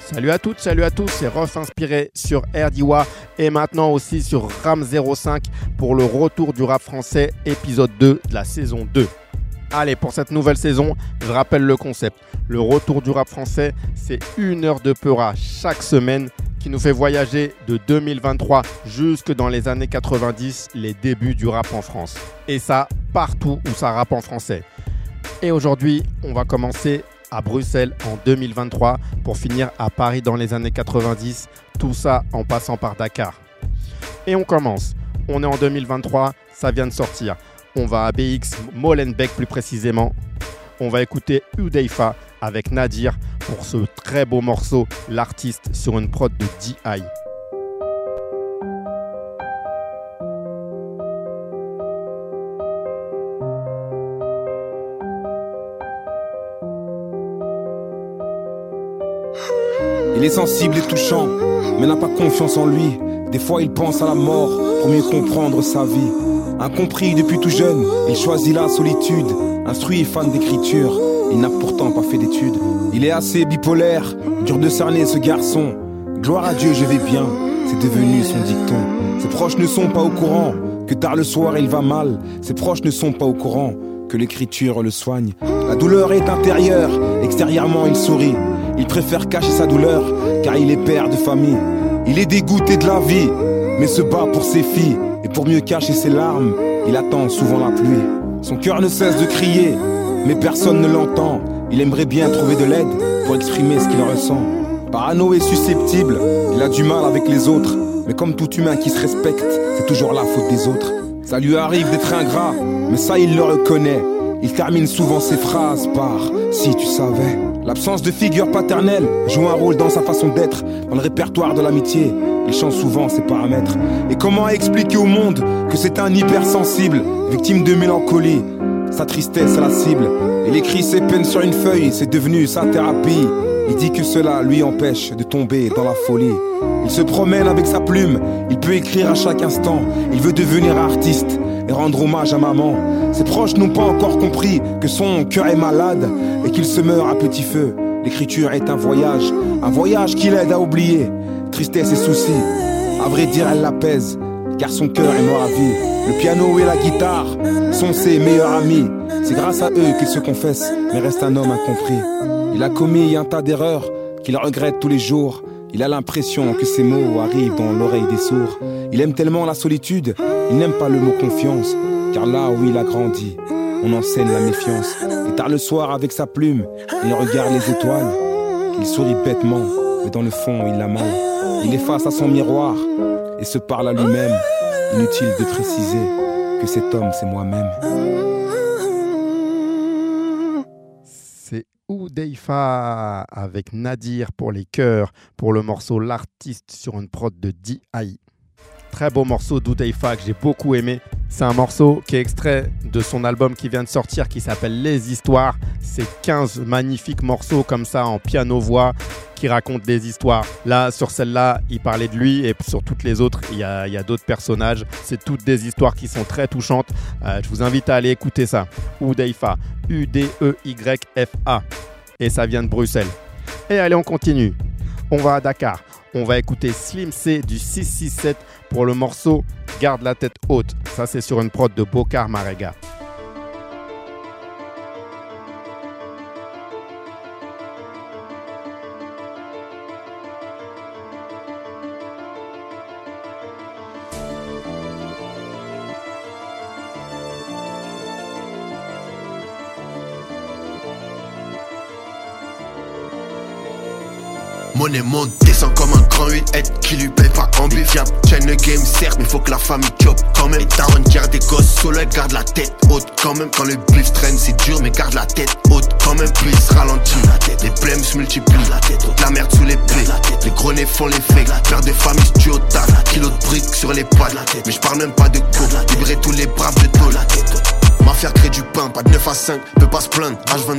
Salut à toutes, salut à tous, c'est Ruff Inspiré sur RDWA et maintenant aussi sur RAM 05 pour le retour du rap français épisode 2 de la saison 2. Allez, pour cette nouvelle saison, je rappelle le concept. Le retour du rap français, c'est 1 heure de Peura chaque semaine qui nous fait voyager de 2023 jusque dans les années 90, les débuts du rap en France. Et ça, partout où ça rappe en français. Et aujourd'hui, on va commencer à Bruxelles en 2023 pour finir à Paris dans les années 90, tout ça en passant par Dakar. Et on commence. On est en 2023, ça vient de sortir. On va à BX, Molenbeek plus précisément. On va écouter Udeifa avec Nadir pour ce très beau morceau, l'artiste sur une prod de D.I. Il est sensible et touchant, mais n'a pas confiance en lui. Des fois il pense à la mort pour mieux comprendre sa vie. Incompris depuis tout jeune, il choisit la solitude. Instruit et fan d'écriture, il n'a pourtant pas fait d'études. Il est assez bipolaire, dur de cerner ce garçon. Gloire à Dieu, je vais bien, c'est devenu son dicton. Ses proches ne sont pas au courant que tard le soir il va mal. Ses proches ne sont pas au courant que l'écriture le soigne. La douleur est intérieure, extérieurement il sourit. Il préfère cacher sa douleur, car il est père de famille. Il est dégoûté de la vie, mais se bat pour ses filles. Et pour mieux cacher ses larmes, il attend souvent la pluie. Son cœur ne cesse de crier, mais personne ne l'entend. Il aimerait bien trouver de l'aide pour exprimer ce qu'il ressent. Parano et susceptible, il a du mal avec les autres. Mais comme tout humain qui se respecte, c'est toujours la faute des autres. Ça lui arrive d'être ingrat, mais ça il le reconnaît. Il termine souvent ses phrases par « si tu savais ». L'absence de figure paternelle joue un rôle dans sa façon d'être. Dans le répertoire de l'amitié, il change souvent ses paramètres. Et comment expliquer au monde que c'est un hypersensible, victime de mélancolie? Sa tristesse est la cible. Il écrit ses peines sur une feuille, c'est devenu sa thérapie. Il dit que cela lui empêche de tomber dans la folie. Il se promène avec sa plume, il peut écrire à chaque instant. Il veut devenir artiste et rendre hommage à maman. Ses proches n'ont pas encore compris que son cœur est malade et qu'il se meurt à petit feu. L'écriture est un voyage qui l'aide à oublier tristesse et soucis. À vrai dire, elle l'apaise, car son cœur est mort à vie. Le piano et la guitare sont ses meilleurs amis. C'est grâce à eux qu'il se confesse, mais reste un homme incompris. Il a commis un tas d'erreurs qu'il regrette tous les jours. Il a l'impression que ses mots arrivent dans l'oreille des sourds. Il aime tellement la solitude, il n'aime pas le mot confiance, car là où il a grandi, on enseigne la méfiance. Et tard le soir avec sa plume, il regarde les étoiles. Il sourit bêtement, mais dans le fond il a mal. Il est face à son miroir et se parle à lui-même. Inutile de préciser que cet homme c'est moi-même. C'est Udeifa avec Nadir pour les chœurs, pour le morceau L'artiste sur une prod de D.I. Très beau morceau d'Udeifa que j'ai beaucoup aimé. C'est un morceau qui est extrait de son album qui vient de sortir qui s'appelle Les Histoires. C'est 15 magnifiques morceaux comme ça en piano-voix qui racontent des histoires. Là, sur celle-là, il parlait de lui et sur toutes les autres, il y a d'autres personnages. C'est toutes des histoires qui sont très touchantes. Je vous invite à aller écouter ça. Udeifa, Udeyfa. Et ça vient de Bruxelles. Et allez, on continue. On va à Dakar. On va écouter Slim C du 667 pour le morceau Garde la tête haute. Ça, c'est sur une prod de Bokar Marega. Money monte, descend comme un grand 8-head qui lui paye pas en bif. Chain le game certes, mais faut que la famille chope quand même. Et Taron garde des gosses solo, elle garde la tête haute quand même. Quand le bif traîne c'est dur, mais garde la tête haute quand même. Puis il se ralentit, les blèmes se multiplient, la merde sous les plaies. Les gros nez font les fakes, père de famille se tue au taf. Kilo de briques sur les pattes, mais je parle même pas de go. Libérer tous les braves de tôle. Mafia crée du pain, pas de 9 à 5, peut pas se plaindre. H24,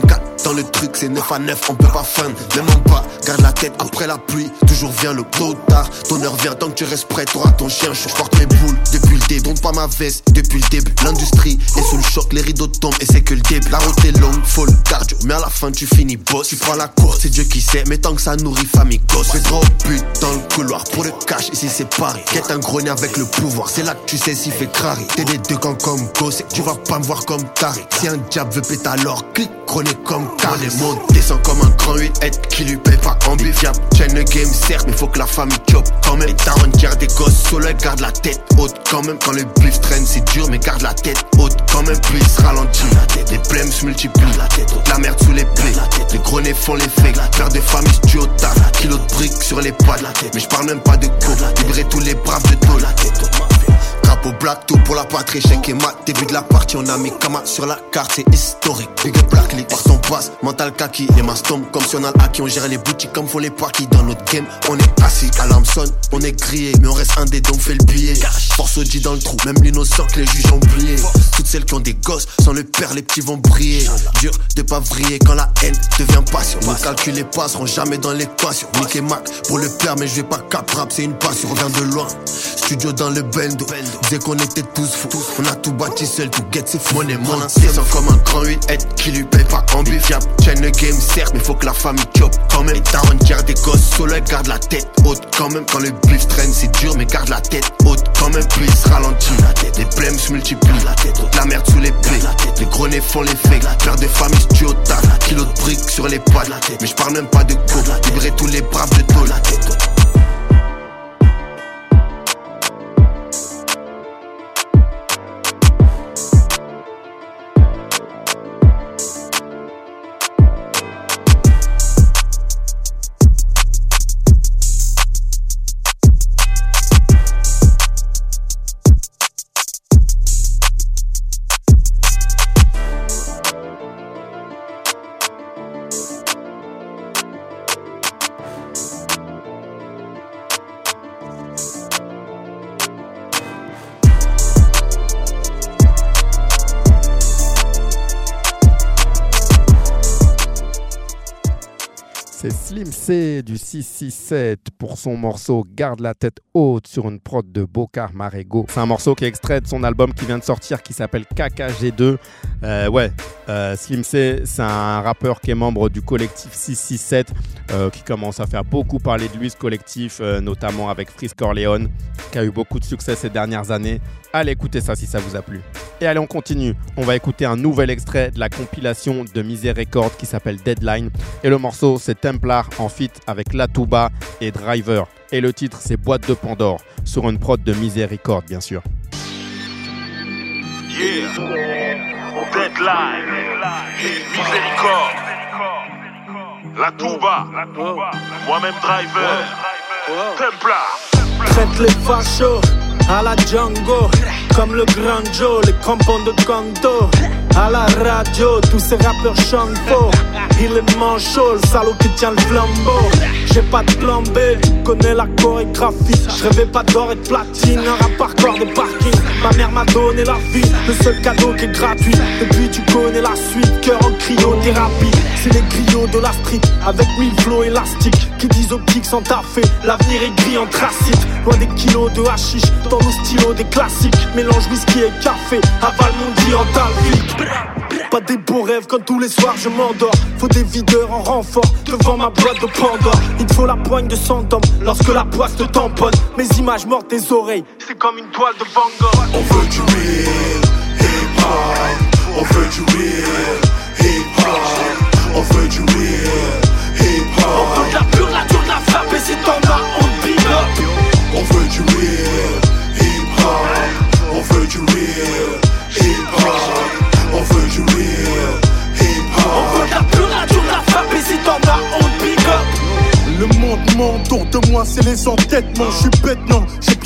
dans le truc, c'est 9 à 9, on peut pas feindre. Même en bas, garde la tête après la pluie. Toujours vient le tôt ou tard, ton heure vient tant que tu restes prêt, t'auras ton chien. Je porte mes boules depuis le début, donne pas ma veste depuis le début. L'industrie est sous le choc, les rideaux tombent et c'est que le début. La route est longue, faut le cardio, mais à la fin tu finis boss. Tu prends la course, c'est Dieu qui sait, mais tant que ça nourrit famille gosse. Fais gros but dans le couloir pour le cash, ici c'est Paris. Guette un grogné avec le pouvoir, c'est là que tu sais s'il fait crari. T'es des deux camps comme gosse, tu vas pas me voir comme taré. Si un diable veut péter alors, clique, grogné comme carré. Les mots descendent comme un grand 8 être qui lui paye pas en bif. Y'a chaîne le game certes, mais faut que la famille chope quand même. Et Taron tire des gosses, solo elle garde la tête haute quand même. Quand le bif traîne c'est dur, mais garde la tête haute quand même. Plus il se ralentit, les blèmes se multiplient, la merde sous les plaies, les gros nez font l'effet. Père de famille, tu au taf, kilo de briques sur les pattes. Mais j'parle même pas de co, libérer tous les braves de tôle. Drapeau black, tout pour la patrie, chèque et mat. Début de la partie, on a mis Kama sur la carte, c'est historique. Big up Black League, par son passe, mental kaki. Les masses tombent comme si on a le haki. On gère les boutiques comme font les parties. Dans notre game, on est assis. Alarme sonne, on est grillé, mais on reste un des dons, fait le billet. Force au dit dans le trou, même l'innocent que les juges ont oublié. Toutes celles qui ont des gosses, sans le père, les petits vont briller. Dur de pas vriller quand la haine devient passion. Nos calculs les passeront jamais dans l'équation. Nick et Mac pour le père, mais je vais pas cap rap, c'est une passion. On vient de loin, studio dans le bendo. Disait qu'on était tous fous, on a tout bâti seul, tout get c'est fou. Monnaie, mon descend comme un grand 8 être qui lui paye pas en bif. Y'a chaîne le game certes, mais faut que la famille chope quand même. Et Taron tire des gosses, solo elle garde la tête haute quand même. Quand le bif traîne c'est dur, mais garde la tête haute quand même. Plus il se ralentit, les blèmes se multiplient, la merde sous les plaies, les gros nez font l'effet. Père de famille, tu au taf, kilo de briques sur les pattes. Mais j'parle même pas de co, libérer tous les braves de tôle. C'est Slim C du 667 pour son morceau Garde la tête haute sur une prod de Bokar Marego. C'est un morceau qui est extrait de son album qui vient de sortir qui s'appelle KKG2. Slim C, c'est un rappeur qui est membre du collectif 667 qui commence à faire beaucoup parler de lui, ce collectif, notamment avec Freeze Corleone, qui a eu beaucoup de succès ces dernières années. Allez écouter ça si ça vous a plu. Et allez, on continue. On va écouter un nouvel extrait de la compilation de Misère Records qui s'appelle Deadline. Et le morceau, c'est Templar en feat avec Latouba et Driver. Et le titre, c'est Boîte de Pandore, sur une prod de Misère Records, bien sûr. Yeah, Deadline, Miséricorde, Latouba, moi-même Driver, Templar. Traite les fachos à la Django, comme le Grand Joe, les crampons de Kanto. À la radio, tous ces rappeurs chantent faux. Il est manchot, le salaud qui tient le flambeau. J'ai pas de plan B, connais la chorégraphie. Je rêvais pas d'or et de platine, un rap hardcore de parking. Ma mère m'a donné la vie, le seul cadeau qui est gratuit. Depuis tu connais la suite, cœur en cryothérapie. C'est les griots de la street, avec 1000 flots élastiques. Qui disent optique sans taffer, l'avenir est gris anthracite. Loin des kilos de hashish, dans nos stylos des classiques. Mélange whisky et café, avale mon diantalvique. Pas des beaux rêves quand tous les soirs je m'endors. Faut des videurs en renfort devant ma boîte de Pandore. Il te faut la poigne de 100 hommes lorsque la poisse te tamponne. Mes images mortes des oreilles, c'est comme une toile de Van Gogh. On veut du real hip-hop. On veut du real hip-hop. On veut du real hip-hop. On veut de la pure, la dure, de la frappe. Et si t'en as, on te big up. On veut du real hip-hop. On veut du real hip-hop. On veut du real hip-hop. On veut de la pure, la dure, de la frappe. Et si t'en as, on te big up. Le monde m'entoure de moi, c'est les entêtements. Je suis bête, non, j'ai bien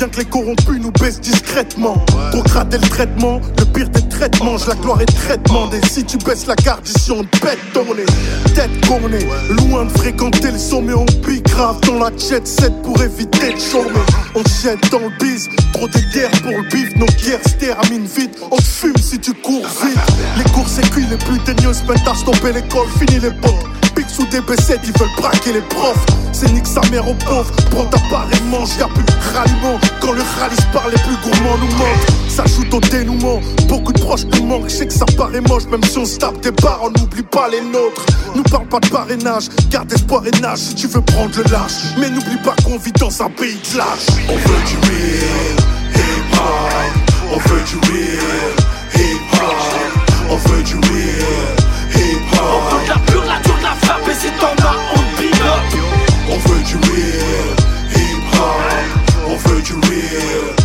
bien que les corrompus nous baissent discrètement. Pour gratter le traitement, le pire des traitements, je la gloire et traitement. Et si tu baisses la garde ici on te pète ton nez. Tête qu'on est loin de fréquenter le sommet, on pique grave dans la jet set pour éviter de chômer. On jette dans le bise, trop de guerres pour le bif, nos guerres se terminent vite. On te fume si tu cours vite. Les cours c'est cuit, les plus teigneux se mettent à stopper l'école, fini les potes. Pique sous des B7, ils veulent braquer les profs. C'est nique sa mère aux pauvres, prends ta part et mange, y'a plus ralliement. Quand le rallye part, les plus gourmands nous manquent. Ça ajoute au dénouement, beaucoup de proches nous manquent. Je sais que ça paraît moche, même si on se tape des barres, on n'oublie pas les nôtres. Nous parle pas de parrainage, garde espoir et nage si tu veux prendre le lâche. Mais n'oublie pas qu'on vit dans un pays de lâche. On veut du real hip-hop, on veut du real hip-hop, on veut du real hip-hop. On veut de la pure, la dure, de la frappe et si t'en as, on te big up. On veut du real hip-hop, on veut du real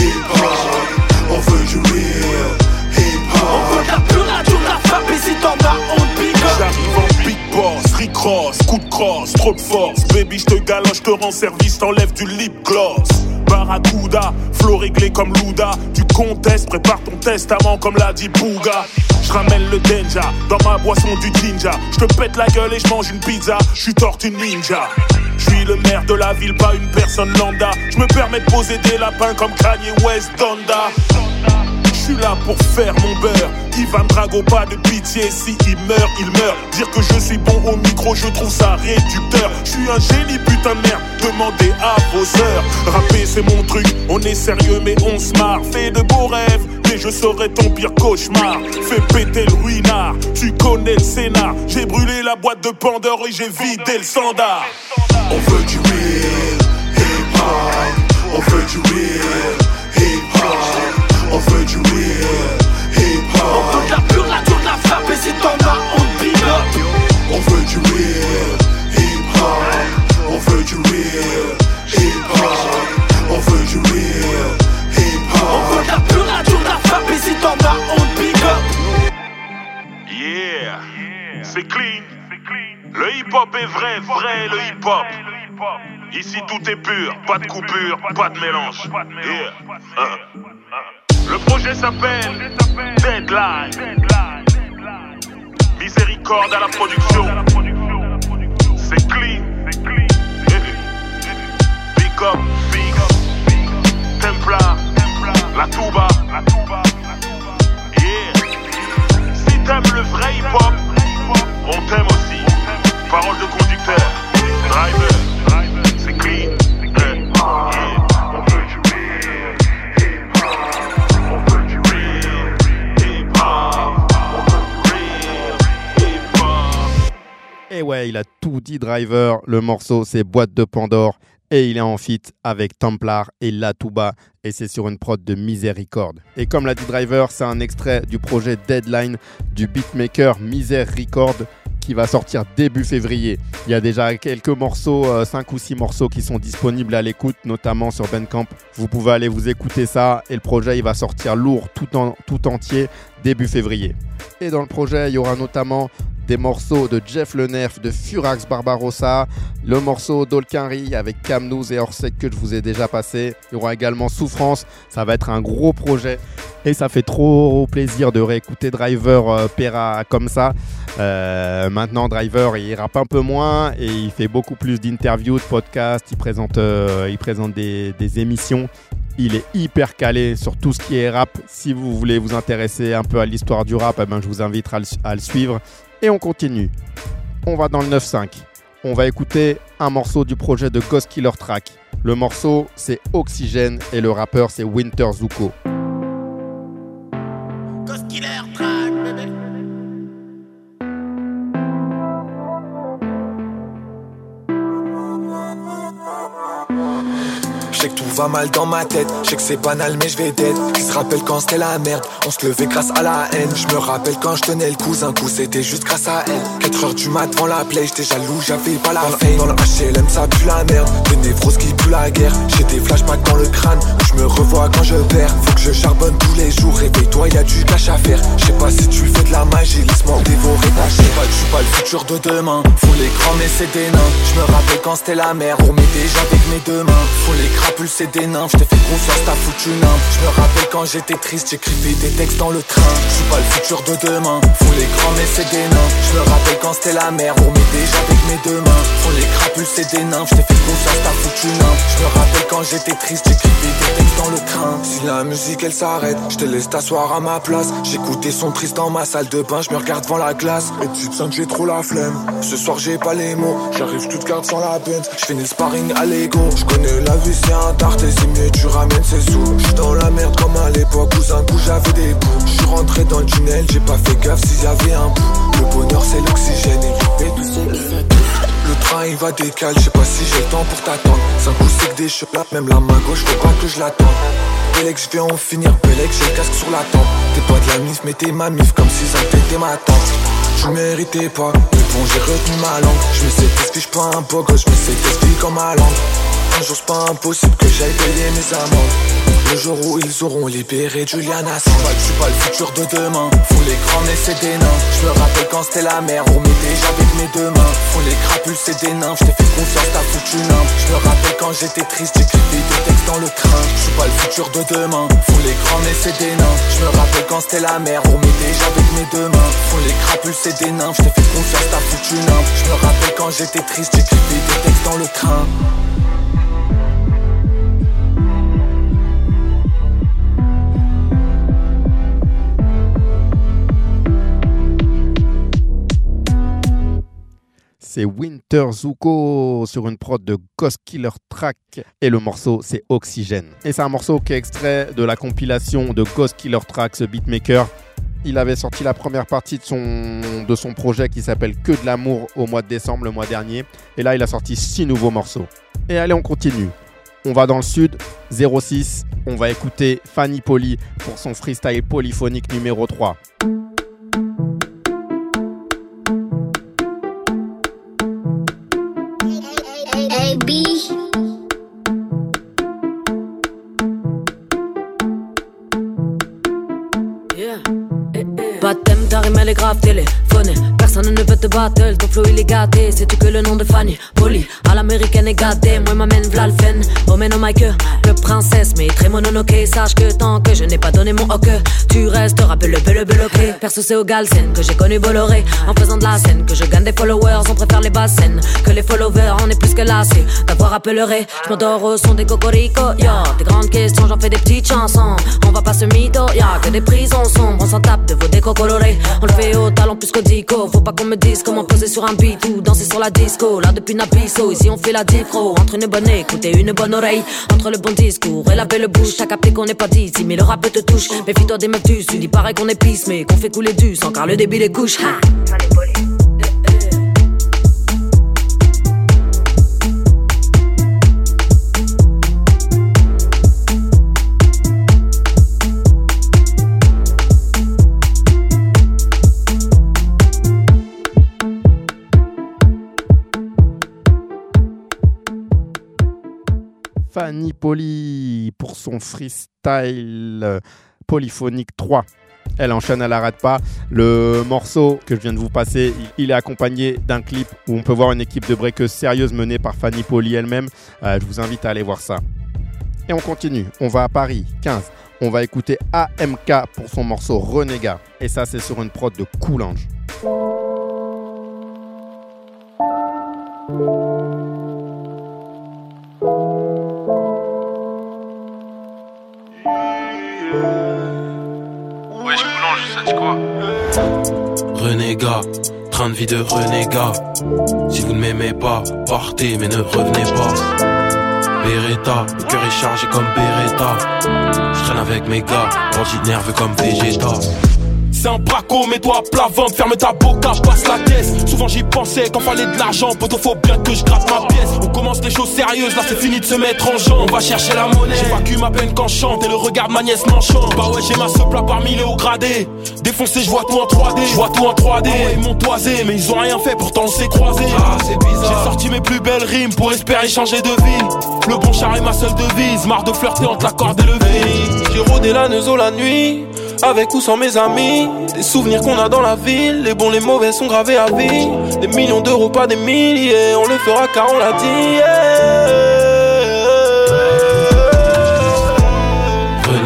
hip-hop, on veut du real hip-hop. On veut de la pure, la dure, de la frappe et si t'en as, on te big up. J'arrive en big boss, recross, coup de crosse, trop de force. Baby, j'te galoche, j'te rends service, t'enlève du lip gloss. Barracuda, flow réglé comme Luda. Tu contestes, prépare ton testament comme l'a dit Bouga. J'ramène le Denja dans ma boisson du Jinja. J'te pète la gueule et j'mange une pizza. J'suis tortue ninja. J'suis le maire de la ville, pas une personne lambda. J'me permets de poser des lapins comme Kanye West Donda. J'suis là pour faire mon beurre. Ivan Drago, pas de pitié, si il meurt, il meurt. Dire que je suis bon au micro, je trouve ça réducteur. J'suis un génie, putain de merde, demandez à vos sœurs. Rapper c'est mon truc, on est sérieux mais on se marre. Fais de beaux rêves, mais je serai ton pire cauchemar. Fais péter le ruinard, tu connais le scénar. J'ai brûlé la boîte de Pandore et j'ai vidé le standard. On veut du real hip-hop, on veut du real hip-hop, on veut du real hip-hop. On veut de la pure, la dure, de la frappe et si t'en as, on te big up. On veut du real hip-hop, on veut du real hip-hop, on veut du real hip-hop. On veut de la pure, la dure, de la frappe et si t'en as, on te big up. Yeah, c'est clean. Le hip-hop est vrai, vrai le hip-hop. Ici tout est pur, pas de coupure, pas de mélange. Yeah. Le projet s'appelle Deadline. Miséricorde à la production. C'est clean. Big up, big. Templar, la Touba. Yeah. Si t'aimes le vrai hip-hop, on t'aime aussi. Parole de conducteur, driver, c'est clean. Yeah. On veut du real hip-hop, on veut du real hip-hop, on veut du real hip-hop. Et ouais, il a tout dit Driver. Le morceau, c'est Boîte de Pandore. Et il est en feat avec Templar et La Touba. Et c'est sur une prod de Miséricorde. Et comme l'a dit Driver, c'est un extrait du projet Deadline du beatmaker Miséricorde qui va sortir début février. Il y a déjà quelques morceaux, 5 ou 6 morceaux qui sont disponibles à l'écoute, notamment sur Bandcamp. Vous pouvez aller vous écouter ça et le projet il va sortir lourd tout entier début février. Et dans le projet, il y aura notamment des morceaux de Jeff Le Nerf, de Furax Barbarossa, le morceau d'Olkinry avec Camnouz et Orsec que je vous ai déjà passé. Il y aura également Souffrance, ça va être un gros projet et ça fait trop plaisir de réécouter Driver Pera comme ça. Maintenant Driver il rappe un peu moins et il fait beaucoup plus d'interviews, de podcasts, il présente des émissions. Il est hyper calé sur tout ce qui est rap. Si vous voulez vous intéresser un peu à l'histoire du rap, je vous invite à le suivre. Et on continue. On va dans le 9-5. On va écouter un morceau du projet de Ghost Killer Track. Le morceau, c'est Oxygène et le rappeur, c'est Winter Zuko. Ghost Killer Track, bébé. Je sais que tout va mal dans ma tête, je sais que c'est banal mais je vais dead. Qui se rappelle quand c'était la merde, on se levait grâce à la haine. Je me rappelle quand je tenais le coup, un coup c'était juste grâce à elle. 4h du mat devant la play, j'étais jaloux, j'avais pas la fame. Dans le HLM ça pue la merde, des névroses qui puent la guerre. J'ai des flashbacks dans le crâne, où je me revois quand je perds. Faut que je charbonne tous les jours, réveille-toi, y a du cash à faire. Je sais pas si tu fais de la magie, laisse-moi dévorer ta chair. Je suis pas le futur de demain, faut l'écran mais c'est des nains. Je me rappelle quand c'était la merde, on met déjà avec mes deux mains. Faut les crapes crapulsé des nymphes. J't'ai fait confiance, t'as foutu nymphe. J'me rappelle quand j'étais triste, j'écrivais des textes dans le train. J'suis pas le futur de demain, font les grands mais c'est des nains. J'me rappelle quand c'était la mer, on met déjà avec mes deux mains. Font les crapulsé des nymphes, j't'ai fait confiance, t'as foutu nymphe. J'me rappelle quand j'étais triste, j'écrivais des textes dans le train. Si la musique elle s'arrête, j'te laisse t'asseoir à ma place. J'écoutais son triste dans ma salle de bain, j'me regarde devant la glace. Et tu te sens que j'ai trop la flemme. Ce soir j'ai pas les mots, j'arrive toute garde sans la peine. J'finis le sparring à l'ego, j'connais la vie c'est un tarte et c'est mieux tu ramènes ses sous. J'suis dans la merde comme à l'époque où un coup j'avais des bouts. J'suis rentré dans le tunnel, j'ai pas fait gaffe s'il y avait un bout. Le bonheur c'est l'oxygène et tout ce qui fait. Le train il va décaler, j'sais pas si j'ai le temps pour t'attendre. C'est un coup c'est que des cheveux, même la main gauche faut pas que je l'attende. Bélec j'viens en finir, Bélec j'ai le casque sur la tempe. T'es pas de la mif mais t'es ma mif comme si ça t'était ma tante. Je méritais pas, mais bon j'ai retenu ma langue. Je me sais qu'est-ce que j'suis pas un beau gosse, je me sais qu'est-ce que comme ma langue. Un jour c'est pas impossible que j'aille payer mes amendes. Le jour où ils auront libéré Julian Assange. J'suis pas le futur de demain, font les grands mais c'est des nains. J'me rappelle quand c'était la mer, on met déjà avec mes deux mains. Font les crapules c'est des nains, j't'ai fait confiance t'as foutu nymphe. J'me rappelle quand j'étais triste, j'écrivais des textes dans le train. J'suis pas le futur de demain, font les grands mais c'est des nains. J'me rappelle quand c'était la mer, on met déjà avec mes deux mains. Font les crapules c'est des nains, j't'ai fait confiance t'as foutu nymphe. J'me rappelle quand j'étais triste, j'écrivais des textes dans le train. C'est Winter Zuko sur une prod de Ghost Killer Track et le morceau c'est Oxygène. Et c'est un morceau qui est extrait de la compilation de Ghost Killer Track, ce beatmaker. Il avait sorti la première partie de son projet qui s'appelle Que de l'amour au mois de décembre, le mois dernier. Et là il a sorti 6 nouveaux morceaux. Et allez on continue. On va dans le sud, 06, on va écouter Fanny Polly pour son freestyle polyphonique numéro 3. Baptême, ta rime elle est grave téléphonée. Personne ne veut te battle, ton flow il est gâté. Sais-tu que le nom de Fanny Polly à l'américaine est gâté. Moi m'amène v'là le fen, homène au mic le princesse mais très mononoké. Sache que tant que je n'ai pas donné mon hoque, tu resteras bloqué. Perso c'est au Galsen que j'ai connu Bolloré. En faisant de la scène que je gagne des followers. On préfère les basses scènes que les followers. On est plus que lassé d'avoir appelleré. Je m'endors au son des cocorico. Y'a des grandes questions, j'en fais des petites chansons. On va pas se mytho, y'a que des prisons sombres. On s'en tape de vos décos colorés. On le fait au talent plus qu'au dico. Faut pas qu'on me dise comment poser sur un beat ou danser sur la disco. Là depuis Napiso, ici on fait la diffro. Entre une bonne écoute et une bonne oreille, entre le bon discours et la belle bouche. T'as capté qu'on n'est pas d'ici mais le rap te touche. Méfie-toi des meufs du sud, il paraît qu'on est pisse mais qu'on fait couler du sang car le débit les couche. Fanny Polly pour son freestyle polyphonique 3. Elle enchaîne, elle n'arrête pas. Le morceau que je viens de vous passer, il est accompagné d'un clip où on peut voir une équipe de breakeuses sérieuse menée par Fanny Polly elle-même. Je vous invite à aller voir ça. Et on continue, on va à Paris, 15. On va écouter AMK pour son morceau Renégat. Et ça, c'est sur une prod de Coulange. Wesh Coulange, ça dit quoi? Renégat, train de vie de renégat. Si vous ne m'aimez pas, partez mais ne revenez pas. Beretta, le cœur est chargé comme Beretta. Je traîne avec mes gars, bandit nerveux comme Vegeta. C'est un braco, mets-toi à plat ventre, ferme ta boca, passe la caisse. Souvent j'y pensais quand fallait de l'argent, poto faut bien que je gratte ma pièce. On commence les choses sérieuses, là c'est fini de se mettre en jambe. On va chercher la monnaie, j'évacue ma peine quand je chante et le regard de ma nièce m'enchante. Bah ouais j'ai ma seule parmi les hauts gradés. Défoncé je vois tout en 3D, je vois tout en 3D. Ah ouais, ils m'ont toisé mais ils ont rien fait pourtant on s'est croisés. Ah c'est bizarre. J'ai sorti mes plus belles rimes pour espérer changer de vie. Le bon char est ma seule devise, marre de flirter entre la corde et le vide. J'ai rodé la Neuzo la nuit, avec ou sans mes amis. Des souvenirs qu'on a dans la ville, les bons les mauvais sont gravés à vie. Des millions d'euros pas des milliers, on le fera car on l'a dit.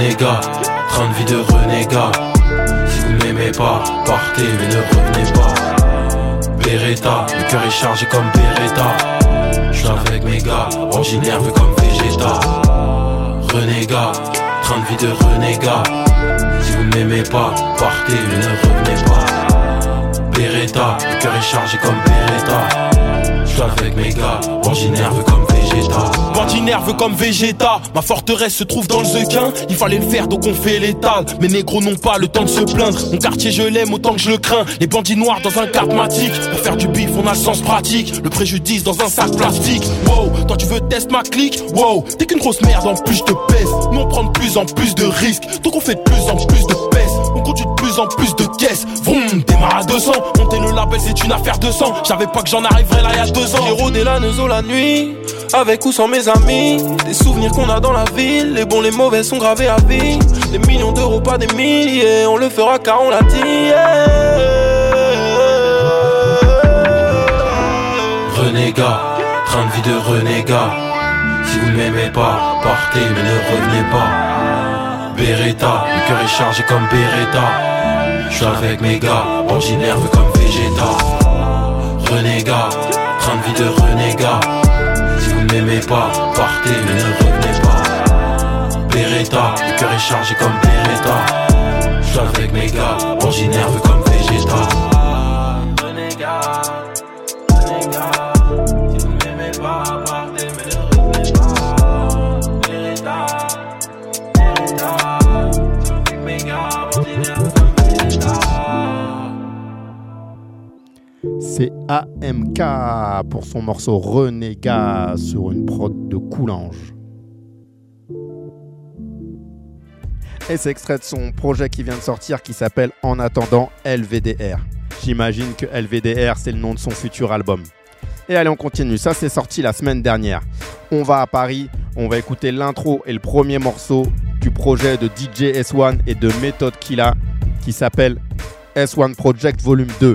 renégat, train de vie de renégat. Si vous ne m'aimez pas, partez mais ne revenez pas. Beretta, le cœur est chargé comme Beretta. J'suis avec mes gars, originaire vu comme Vegeta. Renégat, train de vie de renégat. Si vous ne m'aimez pas, partez mais ne revenez pas. Beretta, le cœur est chargé comme Beretta. J'suis avec mes gars, bandit nerveux comme Vegeta. Bandit nerveux comme Vegeta. Ma forteresse se trouve dans le Zequin. Il fallait le faire donc on fait l'étal. Mes négros n'ont pas le temps de se plaindre. Mon quartier je l'aime autant que je le crains. Les bandits noirs dans un carmatique. Pour faire du bif on a le sens pratique. Le préjudice dans un sac plastique. Wow, toi tu veux test ma clique. Wow, t'es qu'une grosse merde en plus je te pèse. Nous on prend de plus en plus de risques. Donc on fait de plus en plus de pèse. On conduit de plus en plus de caisses. Vroom, démarre à 200. Monter le label c'est une affaire de sang. J'avais pas que j'en arriverais là il y a 2 ans. J'ai rôdé la Neuzo la nuit, avec ou sans mes amis. Des souvenirs qu'on a dans la ville, les bons les mauvais sont gravés à vie. Des millions d'euros pas des milliers, on le fera car on l'a dit. Renégat, train de vie de renégat. Si vous ne m'aimez pas, partez mais ne revenez pas. Beretta, le cœur est chargé comme Beretta. J'suis avec mes gars, bandit nerveux comme Vegeta. Renégat, train de vie de renégat. Si vous ne m'aimez pas, partez mais ne revenez pas. Beretta, le cœur est chargé comme Beretta. J'suis avec mes gars, bandit nerveux comme Vegeta. Renégat, renégat. Si vous ne m'aimez pas, partez mais ne revenez pas. Beretta, Beretta. J'suis avec mes gars, bandit nerveux comme Vegeta. C'est AMK pour son morceau Renégat sur une prod de Coulange. Et c'est extrait de son projet qui vient de sortir qui s'appelle En attendant LVDR. J'imagine que LVDR c'est le nom de son futur album. Et allez on continue, ça c'est sorti la semaine dernière. On va à Paris, on va écouter l'intro et le premier morceau du projet de DJ S1 et de Method Killa qui s'appelle S1 Project Volume 2.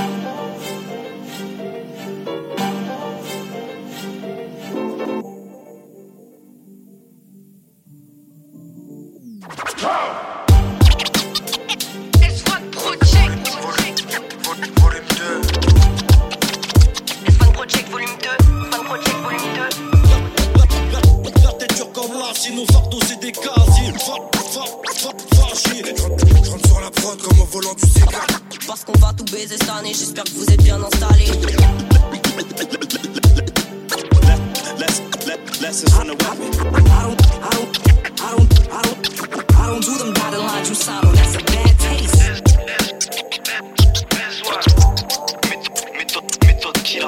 J'espère que vous êtes bien installés. I don't do them battle lines, you saddle, that's a bad taste. Méthode Killa.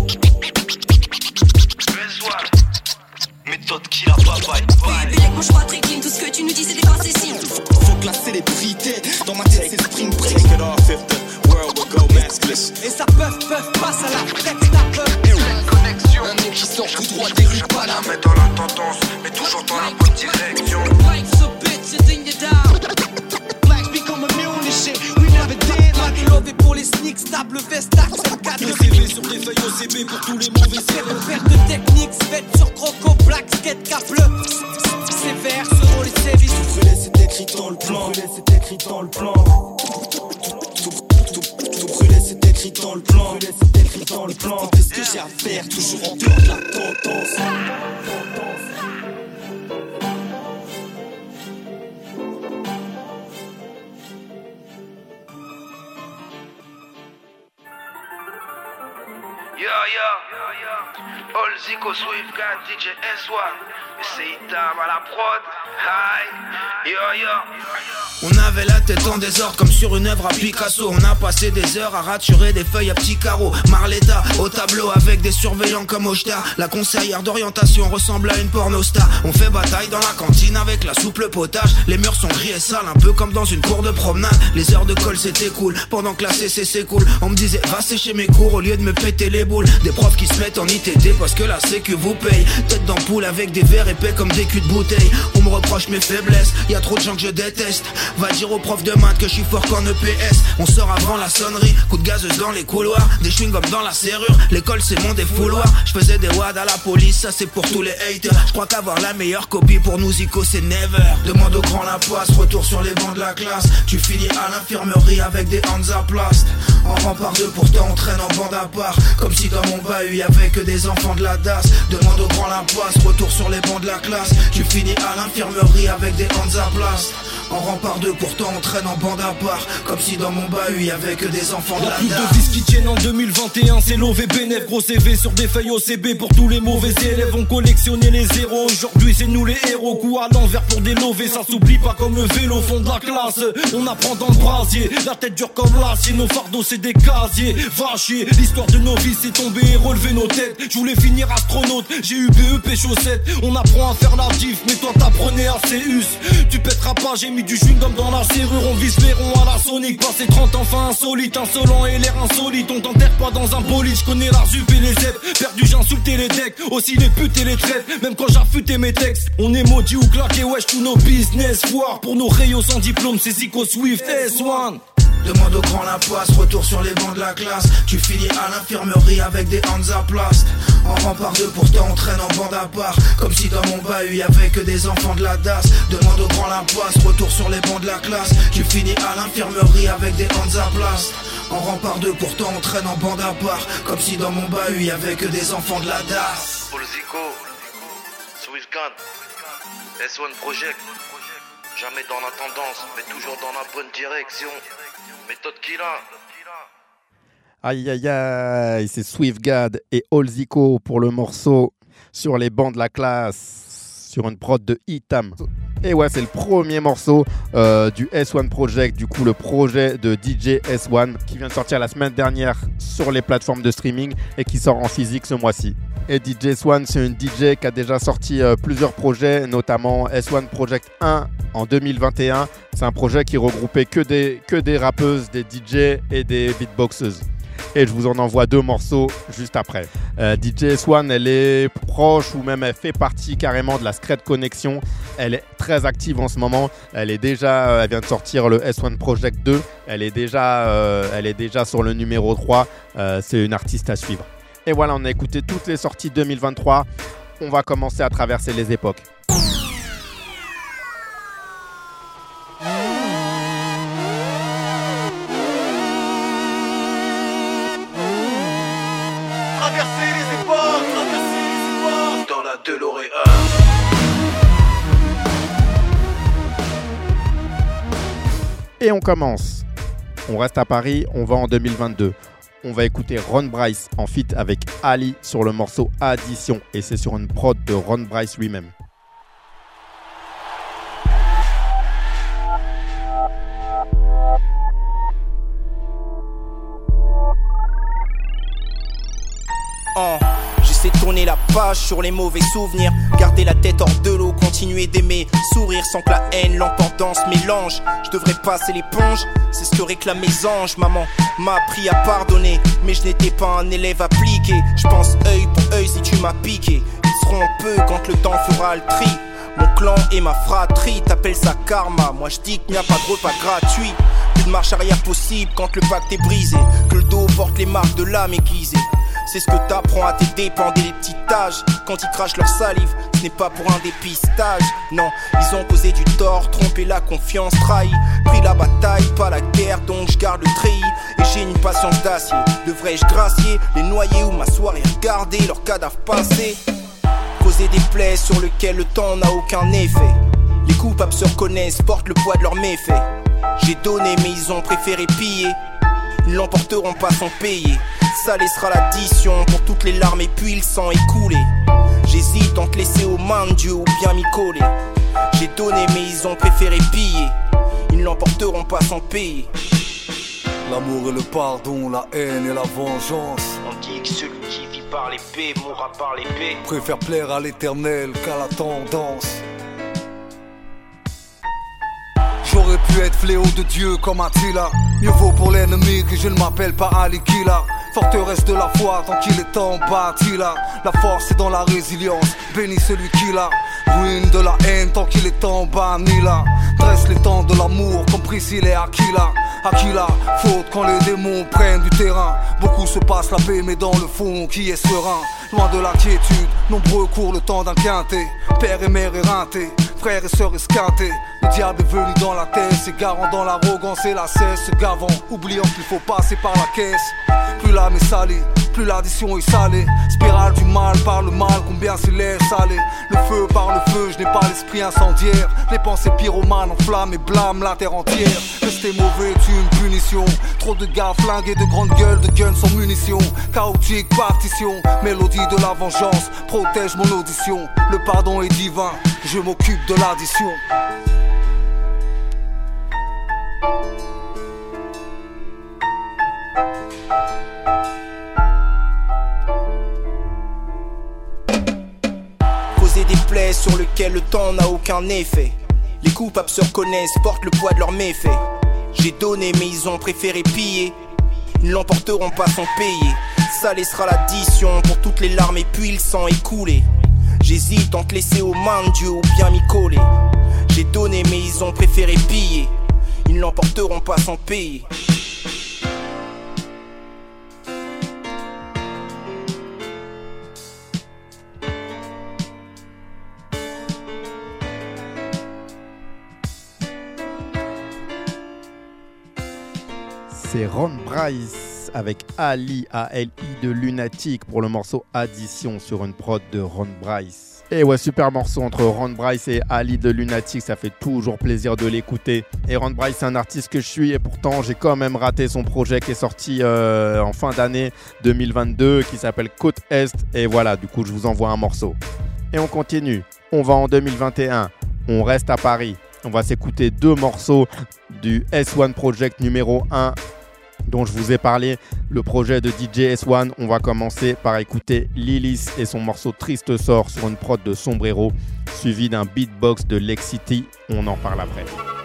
Méthode Killa, bye bye. Bébé, moi je crois très clean, tout ce que tu nous dis c'est des facéties. Faut que la célébrité, dans ma tête c'est spring break. Take it off if the world will go maskless. Et ça puff passe à la flex, ta puff. Connexion, un mec qui sort tout droit des rues de Paname. Mais dans la tendance, mais toujours dans la bonne direction. Life's a bitch, it's in your down. Blacks become immune to shit, we never did. Like lové pour les sneaks, stable veste, accent 4. Le CV sur des feuilles OCB pour tous les mauvais CV. Perte de technique, svette sur croco, black, skate, cap bleu. Sévère seront les sévices. Tout brûlé, c'est écrit dans le plan. C'est écrit dans le plan. Tout brûlé, c'est écrit dans le plan. C'est écrit dans le plan. Qu'est-ce que j'ai à faire, toujours en dehors de la tendance. All Zico Swift got DJ S1. C'est Itam à la prod. Hi, yo. On avait la tête en désordre comme sur une œuvre à Picasso. On a passé des heures à raturer des feuilles à petits carreaux. Marletta au tableau avec des surveillants comme Oshta. La conseillère d'orientation ressemble à une pornostar. On fait bataille dans la cantine avec la soupe, le potage. Les murs sont gris et sales, un peu comme dans une cour de promenade. Les heures de colle c'était cool, pendant que la CC c'est cool. On me disait va sécher mes cours au lieu de me péter les boules. Des profs qui se mettent en ITT parce que la sécu vous paye. Tête d'ampoule avec des verres épais comme des culs de bouteille. On me reproche mes faiblesses, y'a trop de gens que je déteste. Va dire aux profs de maths que je suis fort qu'en EPS. On sort avant la sonnerie, coup de gazeuse dans les couloirs, des chewing-gums dans la serrure. L'école c'est mon défouloir. Je faisais des wads à la police, ça c'est pour tous les haters. Je crois qu'avoir la meilleure copie pour nous Zico c'est never. Demande au grand la passe, retour sur les bancs de la classe. Tu finis à l'infirmerie avec des Hansaplast. En rempart 2 pourtant on traîne en bande à part. Comme si dans mon bahut y'avait que des enfants de la DAS. Demande au grand la passe, retour sur les bancs de la classe. Tu finis à l'infirmerie avec des Hansaplast. En rempart 2 pourtant on traîne en bande à part. Comme si dans mon bahut y'avait que des enfants de la DAS. Plus de vis qui tiennent en 2021, c'est l'OVB9. Gros CV sur des feuilles OCB pour tous les mauvais élèves. On collectionnait les zéros, aujourd'hui c'est nous les héros. Coup à l'envers pour des lovés, ça s'oublie pas comme le vélo. Fond de la classe, on apprend dans le brasier. La tête dure comme l'acier, nos fardeaux c'est des casiers. Va chier, l'histoire de nos vies c'est tomber et relever nos têtes. Je voulais finir astronaute, j'ai eu BEP chaussettes. On apprend à faire la diff, mais toi t'apprenais à CUS. Tu pèteras pas, j'ai mis du chewing-gum dans la serrure. On vise les ronds à la Sonic. Passé 30 ans, fin insolite, insolent et l'air insolite. On t'enterre pas dans un bolide, j'connais la zup et les zèbres. Perdu, j'ai insulté les decks, aussi les putes et les traites. Même quand j'affûtais mes textes, on est maudit ou claqué, wesh tous nos business. Foire pour nos rayos sans diplôme, c'est Zico Swift S1. Demande au grand la passe, retour sur les bancs de la classe. Tu finis à l'infirmerie avec des Hansaplast. En rempart 2 pourtant on traîne en bande à part. Comme si dans mon bahut y'avait que des enfants de la DAS. Demande au grand la passe, retour sur les bancs de la classe. Tu finis à l'infirmerie avec des Hansaplast. En rempart 2 pourtant on traîne en bande à part. Comme si dans mon bahut y'avait que des enfants de la DAS. Pour le Zico, Swiftgad, S1 Project. Jamais dans la tendance, mais toujours dans la bonne direction. Méthode Killa. Aïe aïe aïe, c'est Swiftgad et Olzico pour le morceau Sur les bancs de la classe, sur une prod de Itam. Et ouais, c'est le premier morceau du S1 Project, du coup le projet de DJ S1 qui vient de sortir la semaine dernière sur les plateformes de streaming et qui sort en physique ce mois-ci. Et DJ S1, c'est une DJ qui a déjà sorti plusieurs projets, notamment S1 Project 1 en 2021. C'est un projet qui regroupait que des rappeuses, des DJ et des beatboxeuses. Et je vous en envoie 2 morceaux juste après. DJ S1, elle est proche ou même elle fait partie carrément de la Scred Connection. Elle est très active en ce moment. Elle vient de sortir le S1 Project 2. Elle est déjà sur le numéro 3. C'est une artiste à suivre. Et voilà, on a écouté toutes les sorties 2023. On va commencer à traverser les époques. Dans la DeLorean. Et on commence. On reste à Paris, on va en 2022. On va écouter Ron Bryce en feat avec Ali sur le morceau Addition. Et c'est sur une prod de Ron Bryce lui-même. J'essaie de tourner la page sur les mauvais souvenirs. Garder la tête hors de l'eau, continuer d'aimer. Sourire sans que la haine, l'entendance mélange. Je devrais passer l'éponge, c'est ce que réclament mes anges. Maman m'a appris à pardonner, mais je n'étais pas un élève appliqué. Je pense œil pour œil si tu m'as piqué. Ils seront peu quand le temps fera le tri. Mon clan et ma fratrie, t'appelles ça karma. Moi je dis qu'il n'y a pas de repas gratuit. Plus de marche arrière possible quand le pacte est brisé. Que le dos porte les marques de l'âme aiguisée. C'est ce que t'apprends à tes dépens dès les petits âges. Quand ils crachent leur salive, ce n'est pas pour un dépistage. Non, ils ont causé du tort, trompé la confiance, trahi. Pris la bataille, pas la guerre, donc je garde le treillis. Et j'ai une patience d'acier. Devrais-je gracier les noyer ou m'asseoir et regarder leurs cadavres passer? Causer des plaies sur lesquelles le temps n'a aucun effet. Les coupables se reconnaissent, portent le poids de leurs méfaits. J'ai donné mais ils ont préféré piller. Ils l'emporteront pas sans payer. Ça laissera l'addition pour toutes les larmes et puis le sang écoulé. J'hésite entre laisser aux mains de Dieu ou bien m'y coller. J'ai donné mais ils ont préféré piller. Ils ne l'emporteront pas sans payer. L'amour et le pardon, la haine et la vengeance. On dit que celui qui vit par l'épée mourra par l'épée. Préfère plaire à l'éternel qu'à la tendance. J'aurais pu être fléau de Dieu comme Attila. Mieux vaut pour l'ennemi que je ne m'appelle pas Ali Killa. forteresse de la foi, tant qu'il est en bâti là. La force est dans la résilience, bénis celui qui l'a. Ruine de la haine, tant qu'il est en banni là. Dresse les temps de l'amour, comme Priscille et Aquila. Aquila, faute quand les démons prennent du terrain. Beaucoup se passent la paix, mais dans le fond, qui est serein? Loin de la quiétude, nombreux courent le temps d'un quintet. Père et mère éreintés, frères et sœurs esquintés. Le diable est venu dans la tête, s'égarant dans l'arrogance et la cesse, se gavant, oubliant qu'il faut passer par la caisse. Plus l'âme est salée, plus l'addition est salée. Spirale du mal par le mal, combien c'est laisse aller. Le feu par le feu, je n'ai pas l'esprit incendiaire. Les pensées pyromanes enflamment et blâment la terre entière. Rester mauvais est une punition. Trop de gars flingués, de grandes gueules, de guns sans munitions. Chaotique partition, mélodie de la vengeance protège mon audition. Le pardon est divin, je m'occupe de l'addition. Causer des plaies sur lesquelles le temps n'a aucun effet. Les coupables se reconnaissent, portent le poids de leurs méfaits. J'ai donné mais ils ont préféré piller. Ils ne l'emporteront pas sans payer. Ça laissera l'addition pour toutes les larmes et puis le sang écoulé. J'hésite entre laisser aux mains de Dieu ou bien m'y coller. J'ai donné mais ils ont préféré piller. Ils ne l'emporteront pas sans payer. C'est Ron Bryce avec Ali, A-L-I de Lunatic pour le morceau Addition sur une prod de Ron Bryce. Et ouais, super morceau entre Ron Bryce et Ali de Lunatic, ça fait toujours plaisir de l'écouter. Et Ron Bryce, c'est un artiste que je suis et pourtant j'ai quand même raté son projet qui est sorti en fin d'année 2022 qui s'appelle Côte Est. Et voilà, du coup je vous envoie un morceau. Et on continue, on va en 2021, on reste à Paris. On va s'écouter 2 morceaux du S1 Project numéro 1 dont je vous ai parlé, le projet de DJ S1. On va commencer par écouter Lilis et son morceau Triste Sort sur une prod de Sombrero, suivi d'un beatbox de Lexity. On en parle après.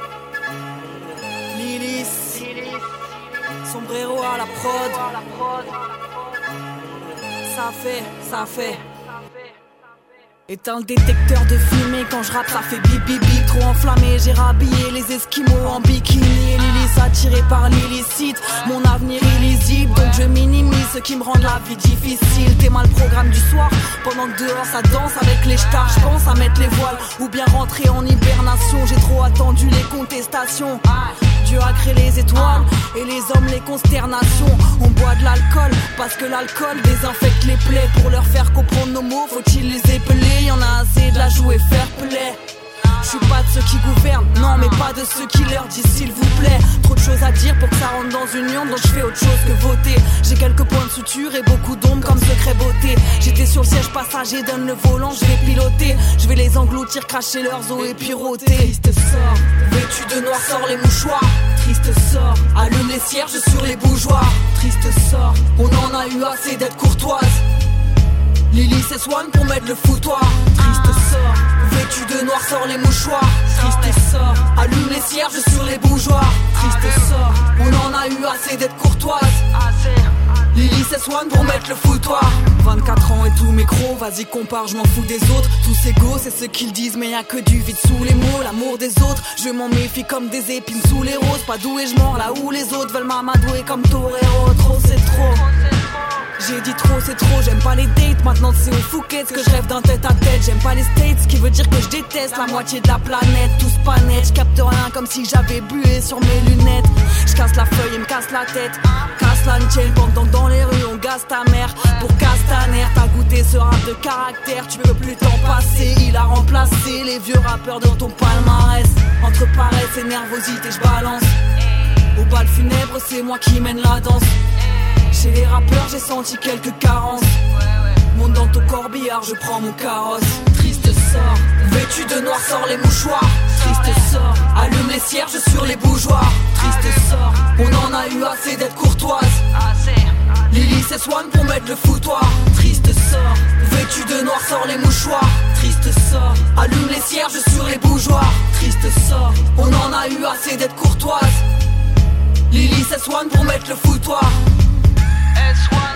Lilis, Sombrero à la prod. Ça fait. Éteins le détecteur de fumée quand je rappe, ça fait bip bip bip. Trop enflammé, j'ai rhabillé les esquimaux en bikini. Et Lilis attiré par l'illicite, mon avenir illisible. Donc je minimise ce qui me rend la vie difficile. T'es mal le programme du soir, pendant que dehors ça danse avec les stars. Je pense à mettre les voiles ou bien rentrer en hibernation. J'ai trop attendu les contestations. Dieu a créé les étoiles et les hommes les consternations. On boit de l'alcool parce que l'alcool désinfecte les plaies. Pour leur faire comprendre nos mots, faut-il les épeler? Y'en a assez de la jouer fair play. Je suis pas de ceux qui gouvernent, non mais pas de ceux qui leur disent s'il vous plaît. Trop de choses à dire pour que ça rentre dans une urne, donc je fais autre chose que voter. J'ai quelques points de suture et beaucoup d'ombre comme secret beauté. J'étais sur le siège passager, donne le volant, je vais piloter. Je vais les engloutir, cracher leurs os et puis rôter. Triste sort, vêtu de noir, sort les mouchoirs. Triste sort, allume les cierges sur les bougeoirs. Triste sort, on en a eu assez d'être courtoise. Lily S1 pour mettre le foutoir. Triste sort, vêtu de noir, sort les mouchoirs. Triste sort, allume les cierges sur les bougeoirs. Triste sort, on en a eu assez d'être courtoise. Lily S1 pour mettre le foutoir. 24 ans et tout mécro, vas-y compare, je m'en fous des autres. Tous égaux, c'est ce qu'ils disent, mais y'a que du vide sous les mots. L'amour des autres, je m'en méfie comme des épines sous les roses. Pas doué, je mords là où les autres veulent m'amadouer comme torero. Trop c'est trop. J'ai dit trop c'est trop, j'aime pas les dates, maintenant c'est au Phuket que je rêve d'un tête à tête. J'aime pas les States, ce qui veut dire que je déteste la moitié de la planète. Tous pas net, je capte rien comme si j'avais bué sur mes lunettes. Je casse la feuille et me casse la tête. Casse la chaîne pendant dans les rues on gaze ta mère. Pour Castaner, t'as goûté ce rap de caractère. Tu peux plus t'en passer, il a remplacé les vieux rappeurs dans ton palmarès. Entre paresse et nervosité je balance. Au bal funèbre c'est moi qui mène la danse. Chez les rappeurs j'ai senti quelques carences. Monte dans ton corbillard, je prends mon carrosse. Triste sort, vêtu de noir, sort les mouchoirs. Triste sort, allume les cierges sur les bougeoirs. Triste sort, on en a eu assez d'être courtoise. Lily S1 pour mettre le foutoir. Triste sort, vêtu de noir, sort les mouchoirs. Triste sort, allume les cierges sur les bougeoirs. Triste sort, on en a eu assez d'être courtoise. Lily S1 pour mettre le foutoir. S1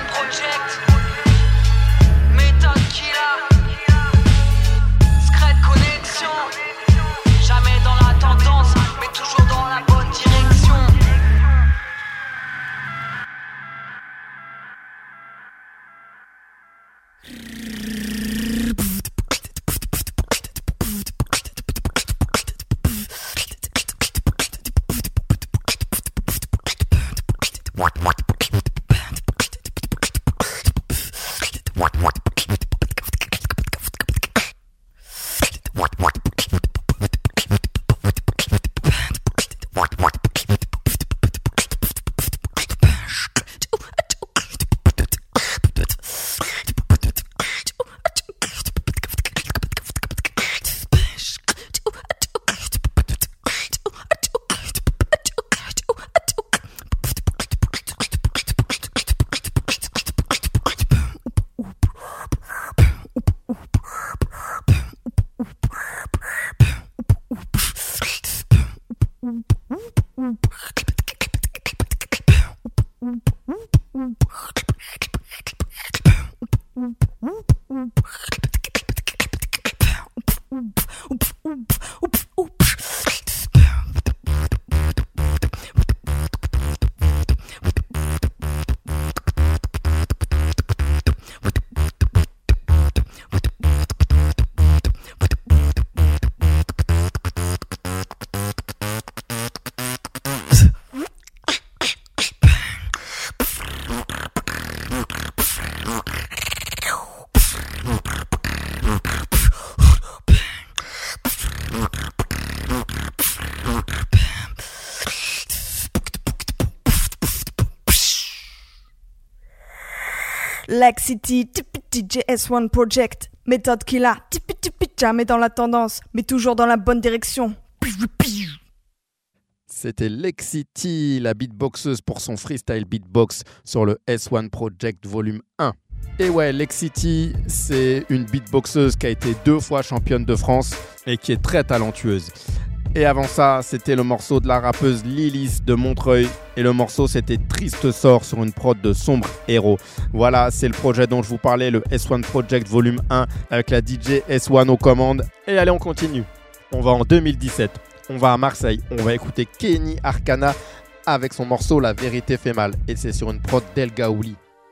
Leg City, JS1 Project, méthode qu'il a, jamais dans la tendance, mais toujours dans la bonne direction. C'était Leg City, la beatboxeuse pour son freestyle beatbox sur le S1 Project Volume 1. Et ouais, Leg City, c'est une beatboxeuse qui a été 2 fois championne de France et qui est très talentueuse. Et avant ça, c'était le morceau de la rappeuse Lilith de Montreuil. Et le morceau, c'était Triste Sort sur une prod de Sombre Héros. Voilà, c'est le projet dont je vous parlais, le S1 Project Volume 1 avec la DJ S1 aux commandes. Et allez, on continue. On va en 2017. On va à Marseille. On va écouter Kenny Arcana avec son morceau La Vérité Fait Mal. Et c'est sur une prod d'El Gaouli.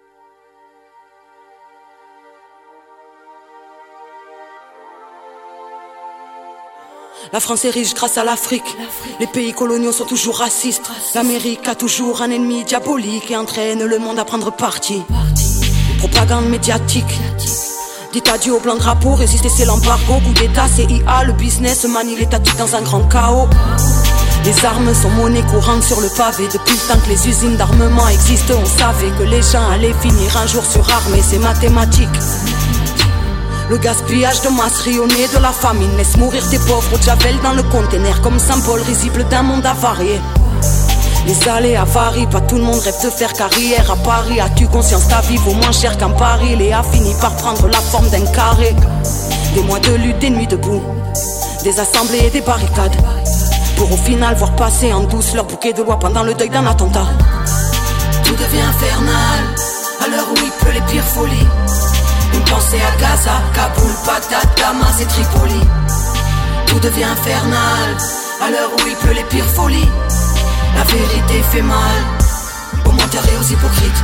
La France est riche grâce à l'Afrique. Les pays coloniaux sont toujours racistes. L'Amérique a toujours un ennemi diabolique et entraîne le monde à prendre parti. Propagande médiatique. Dites adieu au blanc drapeau, résister c'est l'embargo. Coup d'état, CIA, le business manie l'étatique dans un grand chaos. Les armes sont monnaie courante sur le pavé. Depuis le temps que les usines d'armement existent, on savait que les gens allaient finir un jour surarmés. C'est mathématique. Le gaspillage de masse rayonnée de la famine laisse mourir des pauvres au javel dans le conteneur comme symbole risible d'un monde avarié. Les aléas varient, pas tout le monde rêve de faire carrière à Paris. As-tu conscience ta vie vaut moins cher qu'en Paris? Léa finit par prendre la forme d'un carré. Des mois de lutte, des nuits debout, des assemblées et des barricades, pour au final voir passer en douce leur bouquet de loi pendant le deuil d'un attentat. Tout devient infernal, à l'heure où il pleut les pires folies. Une pensée à Gaza, Kaboul, Bagdad, Damas et Tripoli. Tout devient infernal, à l'heure où il pleut les pires folies. La vérité fait mal, aux menteurs et aux hypocrites.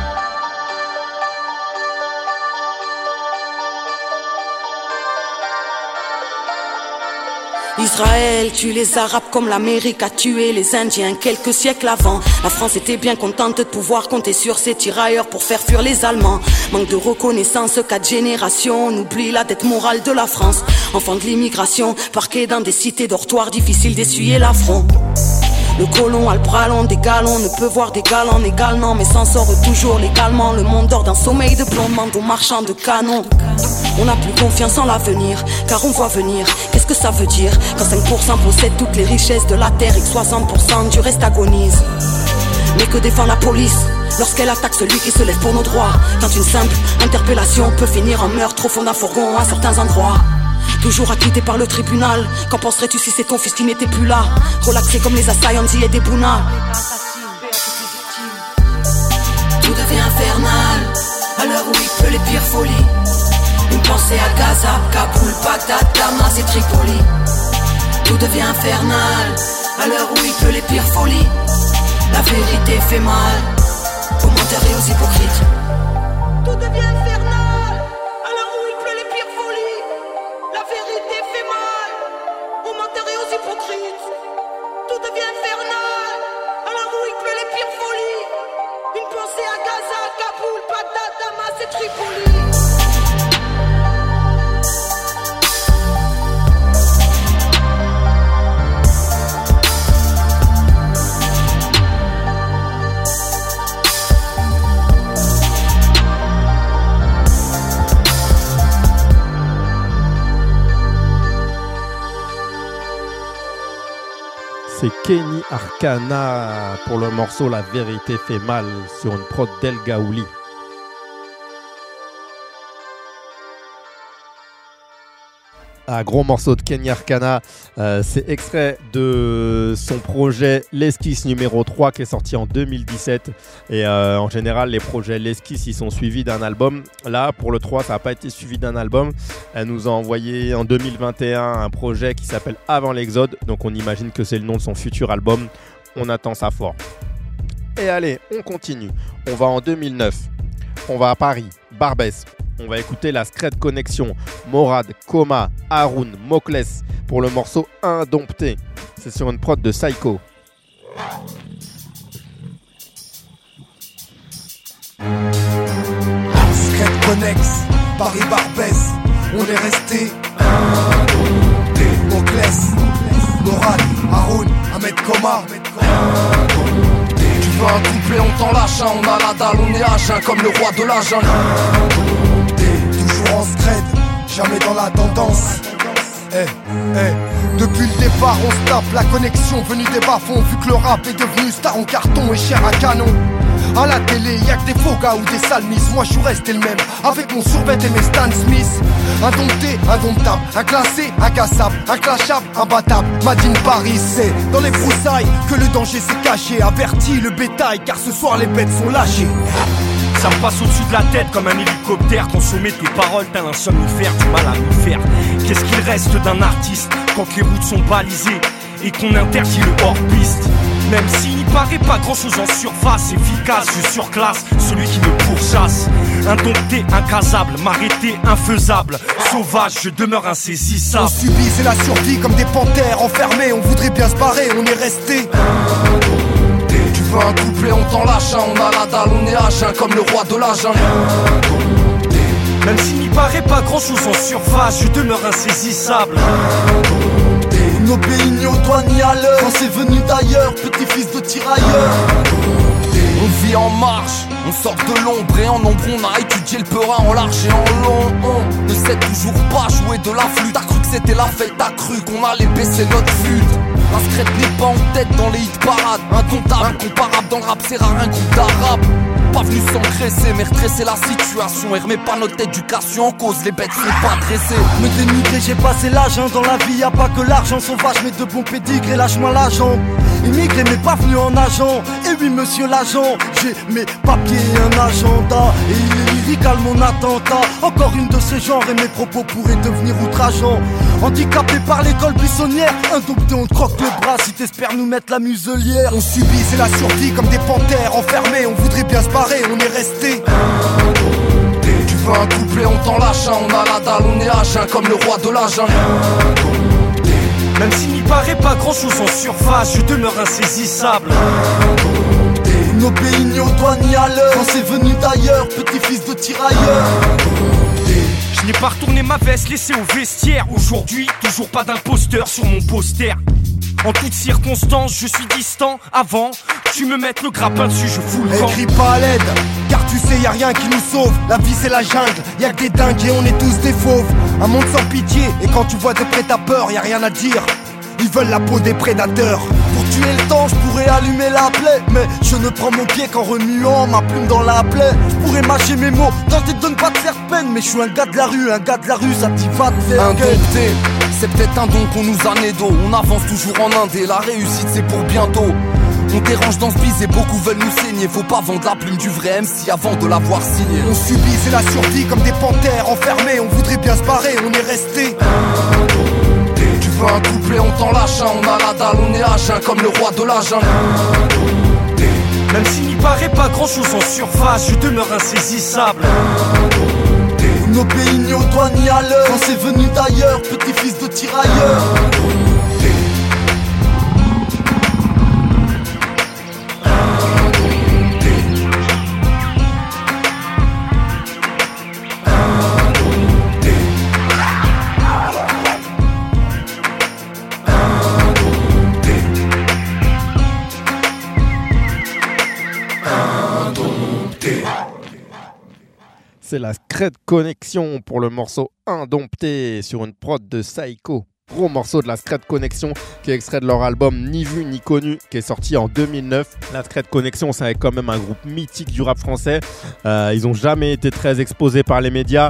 Israël tue les Arabes comme l'Amérique a tué les Indiens quelques siècles avant. La France était bien contente de pouvoir compter sur ses tirailleurs pour faire fuir les Allemands. Manque de reconnaissance, 4 générations, on oublie la dette morale de la France. Enfant de l'immigration, parqué dans des cités dortoirs, difficile d'essuyer l'affront. Le colon a le bras long des galons, ne peut voir des galants également, mais s'en sort toujours légalement. Le monde dort d'un sommeil de plomb, demande aux marchands de canons. On n'a plus confiance en l'avenir, car on voit venir. Qu'est-ce que ça veut dire quand 5% possèdent toutes les richesses de la terre et que 60% du reste agonise? Mais que défend la police lorsqu'elle attaque celui qui se lève pour nos droits? Quand une simple interpellation peut finir en meurtre au fond d'un fourgon à certains endroits. Toujours acquitté par le tribunal. Qu'en penserais-tu si c'est ton fils qui n'était plus là? Relaxé comme les assaillants et des Bouna. Tout devient infernal, à l'heure où il pleut les pires folies. Une pensée à Gaza, Kaboul, Bagdad, Damas et Tripoli. Tout devient infernal, à l'heure où il pleut les pires folies. La vérité fait mal, aux menteurs et aux hypocrites. Tout devient infernal, c'est Tripoli. C'est Kenny Arcana pour le morceau La vérité fait mal sur une prod d'El Gaouli. Un gros morceau de Kenny Arcana, c'est extrait de son projet L'Esquisse numéro 3 qui est sorti en 2017 et en général les projets L'Esquisse ils sont suivis d'un album. Là pour le 3 ça n'a pas été suivi d'un album, elle nous a envoyé en 2021 un projet qui s'appelle Avant l'Exode, donc on imagine que c'est le nom de son futur album, on attend ça fort. Et allez on continue, on va en 2009, on va à Paris, Barbès. On va écouter la Scred Connection, Morad, Koma, Haroun, Mokles pour le morceau Indompté. C'est sur une prod de Psycho. Scred Connex, Paris Barbès, on est resté indompté. Mokles, Morad, Haroun, Ahmed Koma. Tu veux un couplet, on t'en lâche, hein. On a la dalle, on est H, comme le roi de la jungle. En scred, jamais dans la tendance. Depuis le départ on se tape la connexion venue des bas-fonds. Vu que le rap est devenu star en carton et cher à canon. À la télé y'a que des faux gars ou des salmisses. Moi je suis resté le même avec mon survêt et mes Stan Smith. Indompté, indomptable, inclassé, incassable, inclashable, imbattable. Madine Paris, c'est dans les broussailles que le danger s'est caché. Averti le bétail car ce soir les bêtes sont lâchées. Ça me passe au-dessus de la tête comme un hélicoptère. Consommer tes paroles, t'as un somnifère, du mal à nous faire. Qu'est-ce qu'il reste d'un artiste quand les routes sont balisées et qu'on interdit le hors-piste? Même s'il n'y paraît pas grand-chose en surface, efficace, je surclasse celui qui me pourchasse. Indompté, incasable, m'arrêter, infaisable. Sauvage, je demeure insaisissable. On subit, c'est la survie comme des panthères enfermées. On voudrait bien se barrer, on est resté. Tu veux un couplet, on t'en lâche, hein. On a la dalle, on est H, comme le roi de la jungle. Même s'il n'y paraît pas grand-chose en surface, je demeure insaisissable. Nos pays ni au doigt ni à l'heure. Quand c'est venu d'ailleurs, petit-fils de tirailleur. On vit en marche, on sort de l'ombre et en ombre on a étudié le peurin en large et en long. On ne sait toujours pas jouer de la flûte. T'as cru que c'était la fête, t'as cru qu'on allait baisser notre flûte. La Scred n'est pas en tête dans les hit parades. Incontable, incomparable dans le rap, c'est rare un groupe d'arabe. Pas venu s'engraisser, mais retresser la situation. Et remets pas notre éducation en cause, les bêtes sont pas dressées. Me dénigrer, j'ai passé l'âge, hein. Dans la vie y'a pas que l'argent sauvage, mais de bons pédigrés, lâche-moi la jambe. Immigré mais pas venu en agent. Et oui monsieur l'agent, j'ai mes papiers et un agenda. Et il est lyrical mon attentat. Encore une de ce genre et mes propos pourraient devenir outrageants. Handicapé par l'école buissonnière, indompté on te croque le bras si t'espères nous mettre la muselière. On subit, c'est la survie comme des panthères enfermées. On voudrait bien se barrer, on est resté. Tu veux un couplet, on t'en lâche, hein. On a la dalle, on est H, comme le roi de la jungle. Même s'il n'y paraît pas grand-chose en surface, je demeure insaisissable. Nos pays ni au doigt ni à l'heure. Quand c'est venu d'ailleurs, petit-fils de tirailleur. Je n'ai pas retourné ma veste, laissée au vestiaire. Aujourd'hui, toujours pas d'imposteur sur mon poster. En toutes circonstances, je suis distant. Avant, tu me mettes le grappin dessus, je fous le camp. Écris pas à l'aide, car tu sais y'a rien qui nous sauve. La vie c'est la jungle, y'a que des dingues et on est tous des fauves. Un monde sans pitié, et quand tu vois de près ta peur, y'a rien à dire. Ils veulent la peau des prédateurs. Pour tuer le temps, je pourrais allumer la plaie. Mais je ne prends mon pied qu'en remuant ma plume dans la plaie. Je pourrais mâcher mes mots, tenter de ne pas te faire peine. Mais je suis un gars de la rue, ça t'y va te faire. Indompté, c'est peut-être un don qu'on nous a né d'eau. On avance toujours en Indé, la réussite c'est pour bientôt. On dérange dans ce bise et beaucoup veulent nous saigner. Faut pas vendre la plume du vrai MC avant de l'avoir signé. On subit, c'est la survie comme des panthères enfermées. On voudrait bien se barrer, on est resté. Tu veux un couplet, on t'en lâche, hein. On a la dalle, on est H, comme le roi de la jungle. Même s'il n'y paraît pas grand-chose en surface, je demeure insaisissable. Nos pays ni au doigt ni à l'heure. Quand c'est venu d'ailleurs, petit-fils de tirailleur. C'est la Scred Connection pour le morceau Indompté sur une prod de Saiko. Gros morceau de la Scred Connection qui est extrait de leur album Ni Vu Ni Connu qui est sorti en 2009. La Scred Connection, c'est quand même un groupe mythique du rap français. Ils n'ont jamais été très exposés par les médias,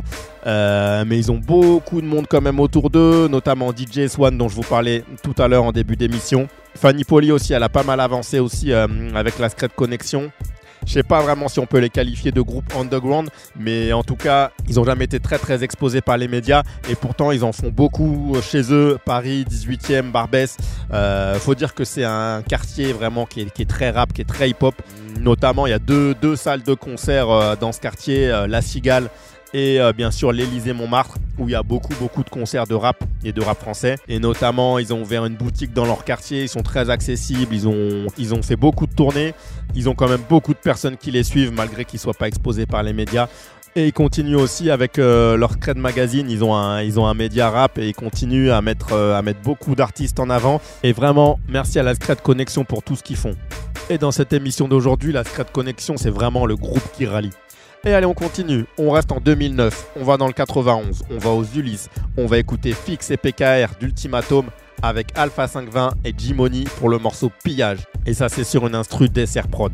mais ils ont beaucoup de monde quand même autour d'eux, notamment DJ Swan dont je vous parlais tout à l'heure en début d'émission. Fanny Poli aussi, elle a pas mal avancé aussi avec la Scred Connection. Je sais pas vraiment si on peut les qualifier de groupe underground, mais en tout cas, ils n'ont jamais été très très exposés par les médias et pourtant ils en font beaucoup chez eux, Paris, 18e, Barbès. Faut dire que c'est un quartier vraiment qui est très rap, qui est très hip-hop. Notamment, il y a deux salles de concert dans ce quartier, La Cigale et bien sûr l'Élysée-Montmartre, où il y a beaucoup de concerts de rap et de rap français. Et notamment, ils ont ouvert une boutique dans leur quartier, ils sont très accessibles, ils ont fait beaucoup de tournées, ils ont quand même beaucoup de personnes qui les suivent malgré qu'ils ne soient pas exposés par les médias. Et ils continuent aussi avec leur Scred Magazine, ils ont un média rap et ils continuent à mettre beaucoup d'artistes en avant. Et vraiment, merci à la Scred Connection pour tout ce qu'ils font. Et dans cette émission d'aujourd'hui, la Scred Connection, c'est vraiment le groupe qui rallie. Et allez, on continue. On reste en 2009. On va dans le 91. On va aux Ulysses. On va écouter Fix et PKR d'Ultimatum avec Alpha 520 et G-Money pour le morceau Pillage. Et ça, c'est sur une instru d'SR Prod.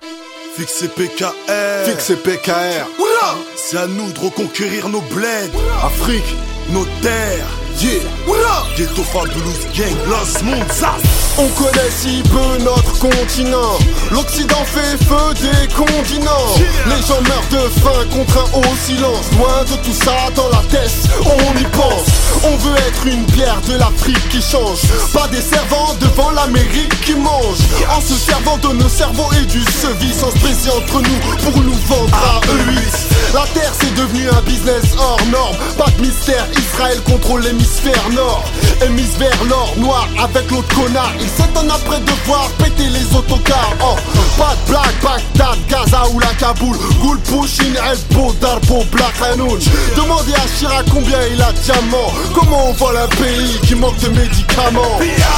Fix et PKR. Fix et PKR. Oula, c'est à nous de reconquérir nos bleds. Afrique, nos terres. Yeah, oula, Ghetto Fabulous Gang, Los Monzas. On connaît si peu notre continent. L'Occident fait feu des continents. Les gens meurent de faim, contraints au silence. Loin de tout ça, dans la tête, on y pense. On veut être une bière de l'Afrique qui change. Pas des servants devant l'Amérique qui mange. En se servant de nos cerveaux et du sevis, sans se baiser entre nous pour nous vendre à E8. La terre c'est devenu un business hors norme. Pas de mystère, Israël contrôle l'hémisphère nord. Émise vers l'or noir avec l'autre connard. Il s'étonne après de voir péter les autocars. Oh, pas de blague, Bagdad, Gaza ou la Kaboul. Goul, Pouchine, Elbo, Darbo, Black Hanoun. Demandez à Chirac combien il a de diamants. Comment on vole un pays qui manque de médicaments.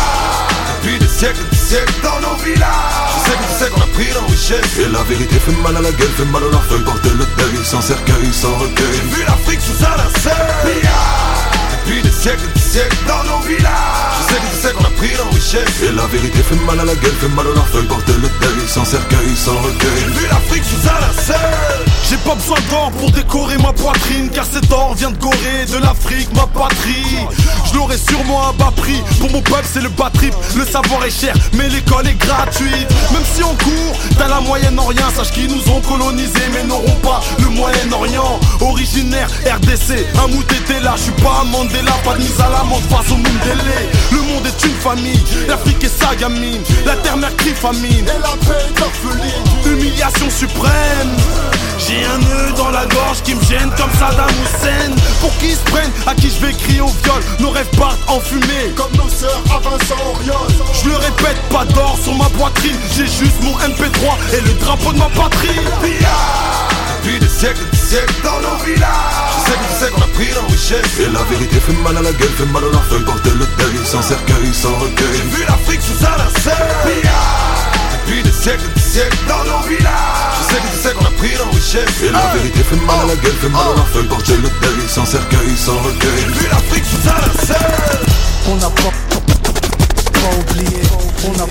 Depuis des siècles dans nos villages. Je sais qu'on a pris dans richesse. Et la vérité fait mal à la gueule, fait mal au large. Porter le deuil sans cercueil, sans recueil. J'ai vu l'Afrique sous un linceul. Depuis des siècles dans nos villages. Je sais qu'on a pris dans richesse. Et la vérité fait mal à la gueule, fait mal au large. Porter le deuil sans cercueil, sans recueil. J'ai vu l'Afrique sous un linceul. J'ai pas besoin d'or pour décorer ma poitrine, car cet or vient de Gorée, de l'Afrique, ma patrie. Je l'aurai sûrement à bas prix. Pour mon peuple c'est le bas trip. Le savoir est cher mais l'école est gratuite. Même si on court dans la Moyen-Orient, sache qu'ils nous ont colonisés mais n'auront pas le Moyen-Orient. Originaire RDC, un mout était là. Je suis pas un Mandela, pas de mise à l'amende face au Mundélé. Le monde est une famille, l'Afrique est sa gamine. La terre mère crie famine, et la paix est orpheline. Humiliation suprême. J'ai un nœud dans la gorge qui me gêne comme Saddam Hussein. Pour qu'ils se prennent, à qui je vais crier au viol. Nos rêves partent en fumée, comme nos sœurs à Vincent Auriol. Je le répète, pas d'or sur ma poitrine. J'ai juste mon MP3 et le drapeau de ma patrie. Depuis des siècles dans nos villages. Je sais qu'on a pris dans richesse. Et la vérité fait mal à la gueule, fait mal au large. Porter le deuil sans cercueil, sans recueil. J'ai vu l'Afrique sous un linceul. Depuis des siècles dans nos villages. Je sais qu'on a pris dans richesse. Et la vérité fait mal à la gueule, fait mal au large. Porter le deuil sans cercueil, sans recueil. J'ai vu l'Afrique sous un linceul. On n'a pas oublié. On n'a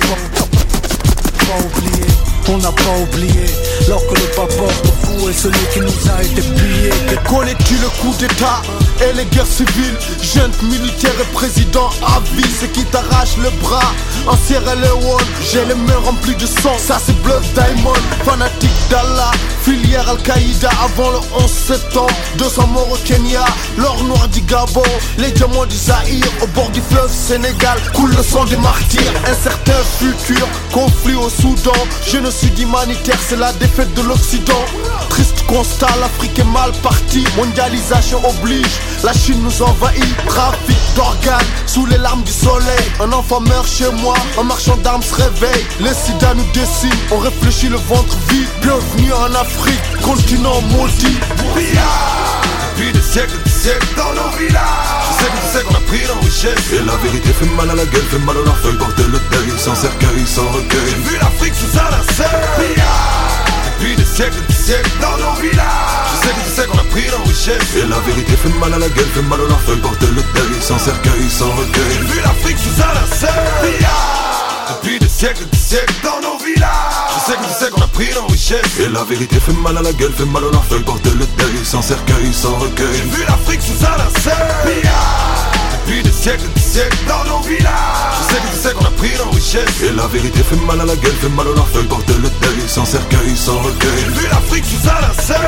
pas oublié. On n'a pas oublié. Alors que le papa fou est celui qui nous a été pillé. Connais-tu le coup d'état et les guerres civiles? Jeune militaire et président à vie, c'est qui t'arrache le bras en Sierra Leone. J'ai les mains remplies de sang, ça c'est Blood Diamond. Fanatique d'Allah, filière Al-Qaïda avant le 11 septembre. 200 morts au Kenya, l'or noir du Gabon, les diamants du Zaïre. Au bord du fleuve Sénégal, coule le sang des martyrs. Un certain futur, conflit au Soudan. Génocide humanitaire, c'est la défaite de l'Occident. Triste constat, l'Afrique est mal partie. Mondialisation oblige, la Chine nous envahit. Trafic d'organes, sous les larmes du soleil. Un enfant meurt chez moi, un marchand d'armes se réveille. Les sida nous déciment, on réfléchit le ventre vide. Bienvenue en Afrique, continent maudit. Depuis des siècles dans nos villages. Je sais qu'on a pris dans richesse. Et la vérité fait mal à la gueule, fait mal au large. Porter le deuil sans cercueil, sans recueil. J'ai vu l'Afrique sous un linceul. Depuis des siècles dans nos villages. Je sais qu'on a pris pris dans richesse. Et la vérité fait mal à la gueule, fait mal au larfeuille, porter le deuil, sans cercueil, sans recueil. J'ai vu l'Afrique sous un linceul. Depuis des siècles dans nos villages. Je sais qu'on a pris dans richesse. Et la vérité fait mal à la gueule, fait mal au larfeuille, porter le deuil, sans cercueil, sans recueil. J'ai vu l'Afrique sous un linceul. Depuis des siècles dans nos villages. Je sais qu'on a pris dans richesse. Et la vérité fait mal à la gueule, fait mal au larfeuille, porter le deuil, sans cercueil, sans recueil. J'ai vu l'Afrique sous un linceul.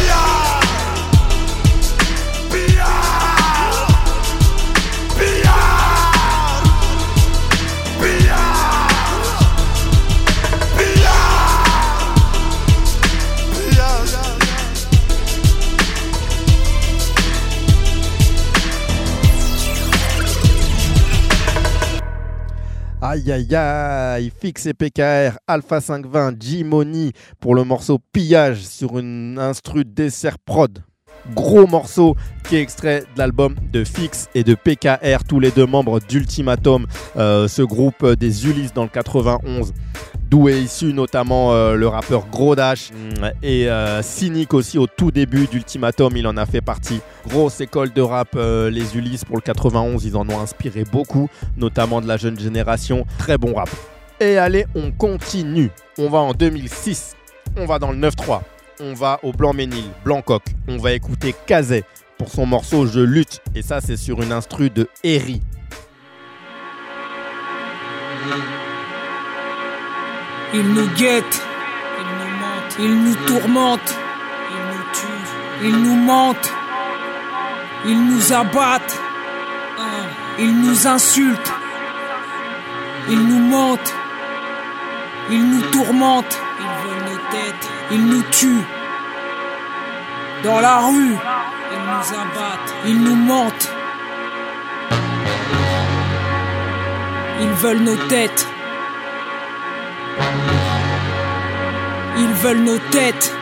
Aïe aïe aïe, Fix et PKR, Alpha 520, G-Money pour le morceau Pillage sur une instru Dessert Prod. Gros morceau qui est extrait de l'album de Fix et de PKR, tous les deux membres d'Ultimatum, ce groupe des Ulysses dans le 91, d'où est issu notamment le rappeur Gros Dash et Cynic aussi au tout début d'Ultimatum, il en a fait partie. Grosse école de rap, les Ulysses pour le 91, ils en ont inspiré beaucoup, notamment de la jeune génération, très bon rap. Et allez, on continue, on va en 2006, on va dans le 9-3. On va au Blanc-Ménil, Blancoc. On va écouter Kazé pour son morceau Je lutte. Et ça, c'est sur une instru de Eri. Ils nous guettent, ils nous mentent, ils nous tourmentent, ils nous tuent, ils nous mentent, ils nous abattent, ils nous insultent, ils nous mentent, ils nous tourmentent, ils veulent nos têtes. Ils nous tuent. Dans la rue, ils nous abattent, ils nous mentent. Ils veulent nos têtes. Ils veulent nos têtes.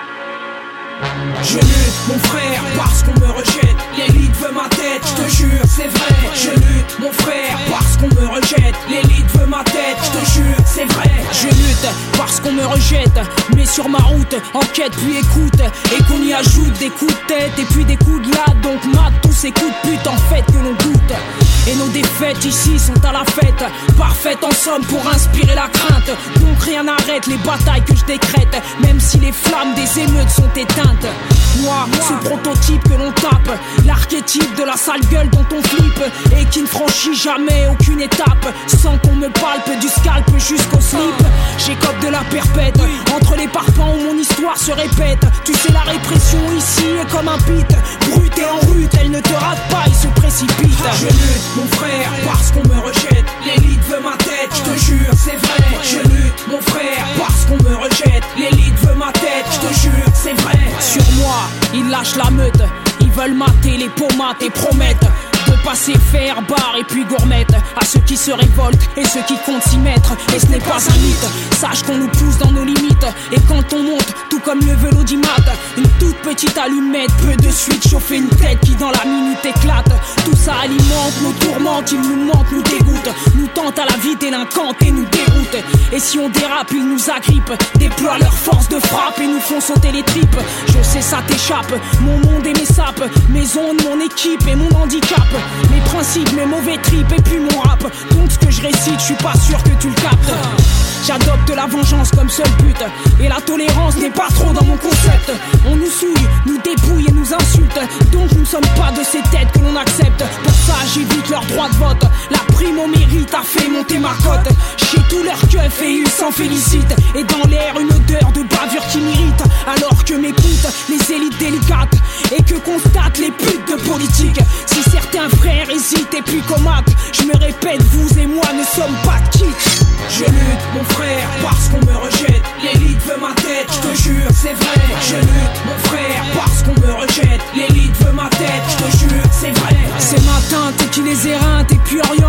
Je lutte, mon frère, parce qu'on me rejette. L'élite veut ma tête, je te jure, c'est vrai. Je lutte, mon frère, parce qu'on me rejette. L'élite veut ma tête, je te jure, c'est vrai. Je lutte, parce qu'on me rejette. Mais sur ma route, enquête puis écoute. Et qu'on y ajoute des coups de tête et puis des coups de latte. Donc mate tous ces coups de pute en fait que l'on goûte. Et nos défaites ici sont à la fête. Parfaites en somme pour inspirer la crainte. Donc rien n'arrête les batailles que je décrète. Même si les flammes des émeutes sont éteintes. Moi, ce prototype que l'on tape, l'archétype de la sale gueule dont on flippe et qui ne franchit jamais aucune étape sans qu'on me palpe du scalp jusqu'au slip. J'écope de la perpète, entre les parpaings où mon histoire se répète. Tu sais la répression ici est comme un beat, brut et en rute, elle ne te rate pas, il se précipite. Je lutte mon frère, parce qu'on me rejette. L'élite veut ma tête, je te jure, c'est vrai. Je lutte mon frère, parce qu'on me rejette. L'élite veut ma tête, je te jure, c'est vrai. Sur moi, ils lâchent la meute. Ils veulent mater les pomates et promettent de passer fer, bar et puis gourmette. À ceux qui se révoltent et ceux qui comptent s'y mettre. Et ce n'est pas un mythe, sache qu'on nous pousse dans nos limites. Et quand on monte, tout comme le vélo d'Imat, une toute petite allumette peut de suite chauffer une tête qui dans la minute éclate. Tout ça alimente nos tourmentes, ils nous mentent, nous dégoûtent, nous tentent à la vie délinquante et nous déroutent. Et si on dérape, ils nous agrippent, déploient leur force de frappe et nous font sauter les tripes. Je sais ça t'échappe, mon monde et mes sapes, mes ondes, mon équipe et mon handicap. Mes principes, mes mauvais tripes et puis mon rap. Donc ce que je récite, je suis pas sûr que tu le captes. J'adopte la vengeance comme seul but. Et la tolérance n'est pas trop dans mon concept. On nous souille, nous dépouille et nous insulte. Donc nous ne sommes pas de ces têtes que l'on accepte. Pour ça j'évite leur droit de vote. La prime au mérite a fait monter ma cote. Chez tous leurs keufs et ils s'en félicitent. Et dans l'air une odeur de bavure qui m'irrite. Alors que m'écoutent les élites délicates. Et que constatent les putes de politique. Si certains frères hésitent et puis comatent, je me répète, vous et moi ne sommes pas de quitte. Je lutte mon frère parce qu'on me rejette. L'élite veut ma tête, je te jure c'est vrai. Je lutte mon frère parce qu'on me rejette. L'élite veut ma tête, je te jure c'est vrai. C'est ma teinte qui les éreinte et puis oriente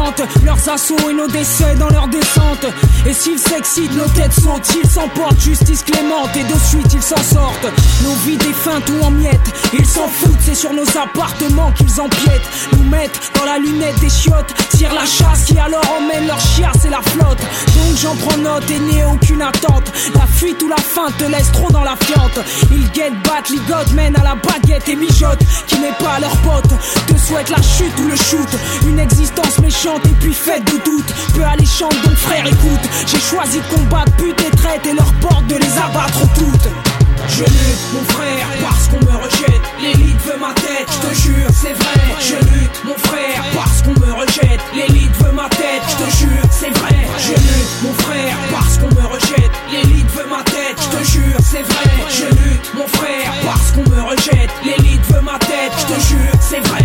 sentent leurs assauts et nos décès dans leur descente. Et s'ils s'excitent, nos têtes sautent, ils s'emportent, justice clémente et de suite ils s'en sortent. Nos vies défuntes ou en miettes, ils s'en foutent, c'est sur nos appartements qu'ils empiètent. Nous mettent dans la lunette des chiottes, tirent la chasse qui alors emmène leur chiasse et la flotte. Donc j'en prends note et n'ai aucune attente. La fuite ou la faim te laisse trop dans la fiente. Ils guettent, battent, ligotent, mènent à la baguette et mijotent. Qui n'est pas leur pote, te souhaite la chute ou le shoot. Une existence méchante et puis faite de doute. Peu alléchante donc frère écoute. J'ai choisi de combattre pute et traite et leur porte de les abattre toutes. Je lutte mon frère parce qu'on me rejette. L'élite veut ma tête, je te jure c'est vrai. Je lutte mon frère parce qu'on me rejette. L'élite veut ma tête, je te jure c'est vrai. Je lutte mon frère parce qu'on me rejette. L'élite veut ma tête, je te jure c'est vrai. Je lutte mon frère parce qu'on me rejette. L'élite veut ma tête, je te jure c'est vrai.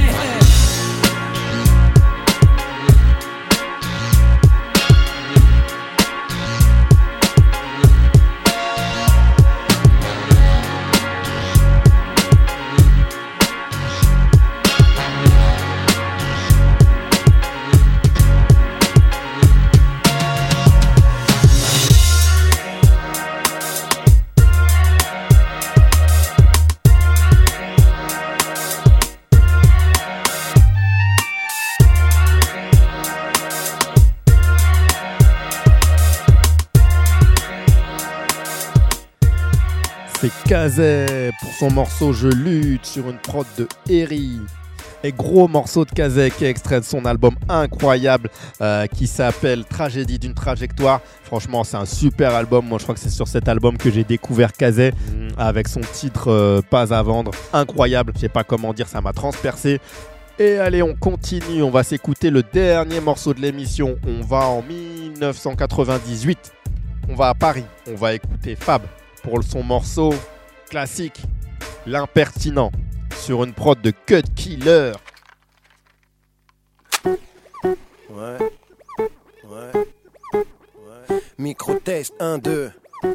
Kazé pour son morceau Je lutte sur une prod de Eri. Et gros morceau de Kazé qui est extrait de son album incroyable qui s'appelle Tragédie d'une trajectoire. Franchement c'est un super album. Moi je crois que c'est sur cet album que j'ai découvert Kazé avec son titre Pas à vendre. Incroyable, je sais pas comment dire, ça m'a transpercé. Et allez, on continue, on va s'écouter le dernier morceau de l'émission. On va en 1998, on va à Paris, on va écouter Fab pour son morceau classique, L'Impertinent, sur une prod de Cut Killer. Ouais. Micro-test 1, 2.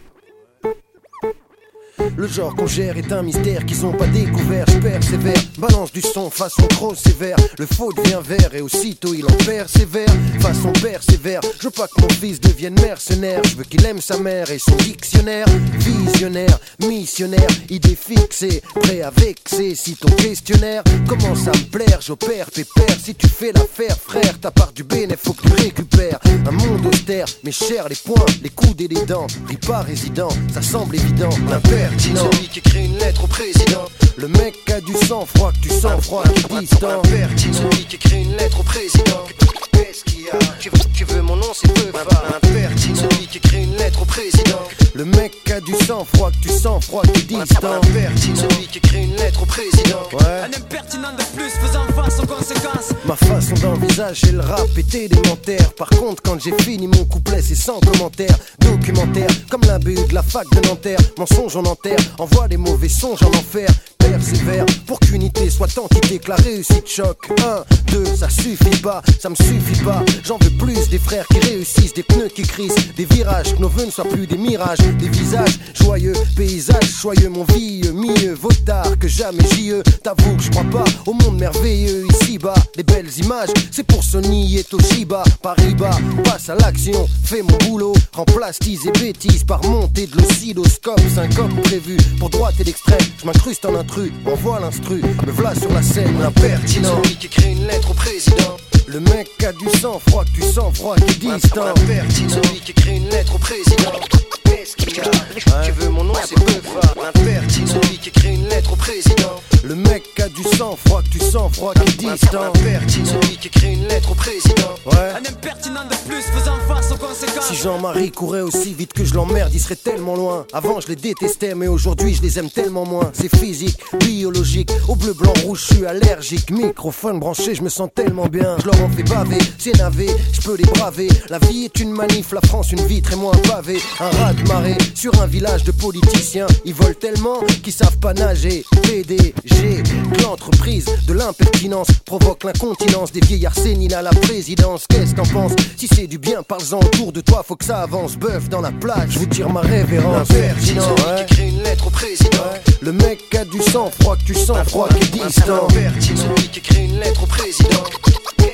Le genre qu'on gère est un mystère qu'ils ont pas découvert. Je persévère, balance du son façon trop sévère. Le faux devient vert et aussitôt il en persévère. Façon persévère, je veux pas que mon fils devienne mercenaire. Je veux qu'il aime sa mère et son dictionnaire. Visionnaire, missionnaire, idée fixée, prêt à vexer. Si ton questionnaire commence à me plaire, j'opère pépère. Si tu fais l'affaire frère, ta part du bénéf faut que tu récupères. Un monde austère, mais cher les poings, les coudes et les dents. Ris pas résident, ça semble évident. L'impertinent, celui qui écrit une lettre au président. Le mec a du sang-froid, que tu sens froid, qui est distant. Celui qui écrit une lettre au président. Qu'est-ce qu'il y a? Tu veux mon nom, c'est peu fort. Impertinent, celui qui écrit une lettre au président. Le mec a du sang-froid, que tu sens froid, qui est distant. Celui qui écrit une lettre au président. Ouais. Un impertinent de plus faisant face aux conséquences. Ma façon d'envisager le rap est élémentaire. Par contre, quand j'ai fini mon couplet, c'est sans commentaire. Documentaire, comme la BU de la fac de Nanterre. Mensonge en enterre, envoie des mauvais songes en enfer. Persévère pour qu'unité soit entité, que la réussite choque. 1, 2, ça suffit pas, ça me suffit pas. J'en veux plus des frères qui réussissent, des pneus qui crissent, des virages, que nos vœux ne soient plus des mirages, des visages joyeux, paysages joyeux. Mon vieux, mieux vaut tard que jamais JE. T'avoue que je crois pas au monde merveilleux ici-bas. Les belles images, c'est pour Sony et Toshiba. Paris-Bas, passe à l'action, fais mon boulot. Remplace tease et bêtises par montée de l'oscilloscope. Syncope prévu pour droite et l'extrême. Je m'incruste en intrus, envoie l'instru. Me v'là sur la scène, l'impertinent. Celui qui écrit une lettre au président. Le mec a du sang-froid, que tu sens froid, qui est distant. L'impertinent, celui qui écrit une lettre au président. Qu'est-ce qu'il y a? Tu veux mon nom, c'est peu fort. L'impertinent, celui qui écrit une lettre au président. Le mec a du sang-froid, que tu sens froid, qui est distant. L'impertinent, celui qui écrit une lettre au président. Ouais. Un impertinent de plus faisant face aux conséquences. Si Jean-Marie courait aussi vite que je l'emmerde, il serait tellement loin. Avant je les détestais, mais aujourd'hui je les aime tellement moins. C'est physique, biologique, au bleu, blanc, rouge, je suis allergique. Microphone branché, je me sens tellement bien. Je leur en fais baver, c'est navé, je peux les braver. La vie est une manif, la France une vitre et moi un pavé. Un raz de marée sur un village de politiciens. Ils volent tellement qu'ils savent pas nager. PDG, que l'entreprise de l'impertinence provoque l'incontinence des vieillards séniles à la présidence. Qu'est-ce que t'en penses? Si c'est du bien, parle-en autour de toi, faut que ça avance. Bœuf dans la plage, je vous tire ma révérence. L'impertinent, celui qui écrit une lettre au président. Le mec a du sang-froid, que tu sens froid, qui est distant. L'impertinent, celui qui écrit une lettre au président.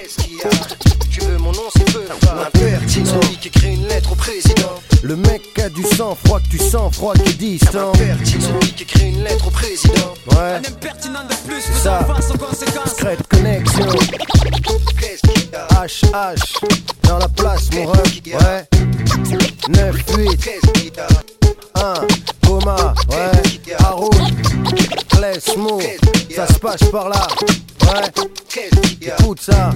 Qu'est-ce qu'il y a? Tu veux mon nom, c'est Beufa. L'impertinent, celui qui écrit une lettre au président. Le mec a du sang-froid que tu sens froid qui est distant. L'impertinent, celui qui écrit une lettre au président. Ouais. Un impertinent de plus, faisant face aux conséquences. Secret connexion. Qu'est-ce qu'il y a? HH dans la place, mon ref. Ouais. 9-8. Qu'est-ce qu'il y a? 1, coma, ouais, Haroun, Klesmo, ça se passe par là, ouais, écoute ça,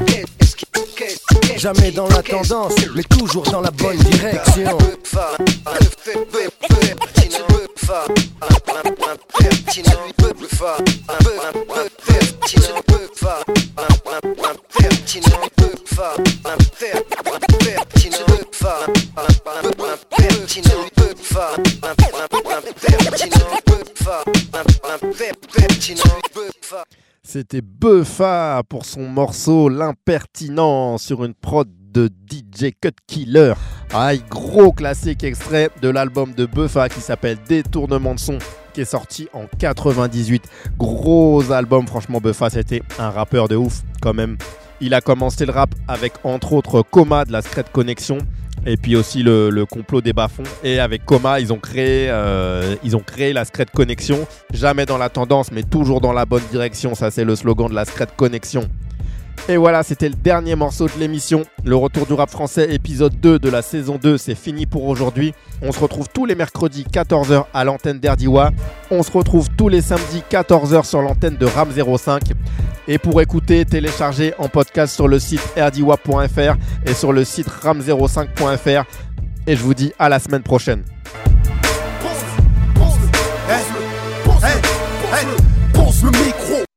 jamais dans la tendance, mais toujours dans la bonne direction. C'était Beufa pour son morceau L'Impertinent sur une prod de DJ Cut Killer. Gros classique extrait de l'album de Beufa qui s'appelle Détournement de son, qui est sorti en 98. Gros album, franchement Beufa c'était un rappeur de ouf quand même. Il a commencé le rap avec entre autres Coma de la Secret Connection et puis aussi le complot des bas-fonds. Et avec Coma, ils ont créé la Secret Connection. Jamais dans la tendance, mais toujours dans la bonne direction. Ça, c'est le slogan de la Secret Connection. Et voilà, c'était le dernier morceau de l'émission. Le retour du rap français, épisode 2 de la saison 2, c'est fini pour aujourd'hui. On se retrouve tous les mercredis 14h à l'antenne d'Erdiwa. On se retrouve tous les samedis 14h sur l'antenne de Ram 05. Et pour écouter, télécharger en podcast sur le site erdiwa.fr et sur le site ram05.fr. Et je vous dis à la semaine prochaine.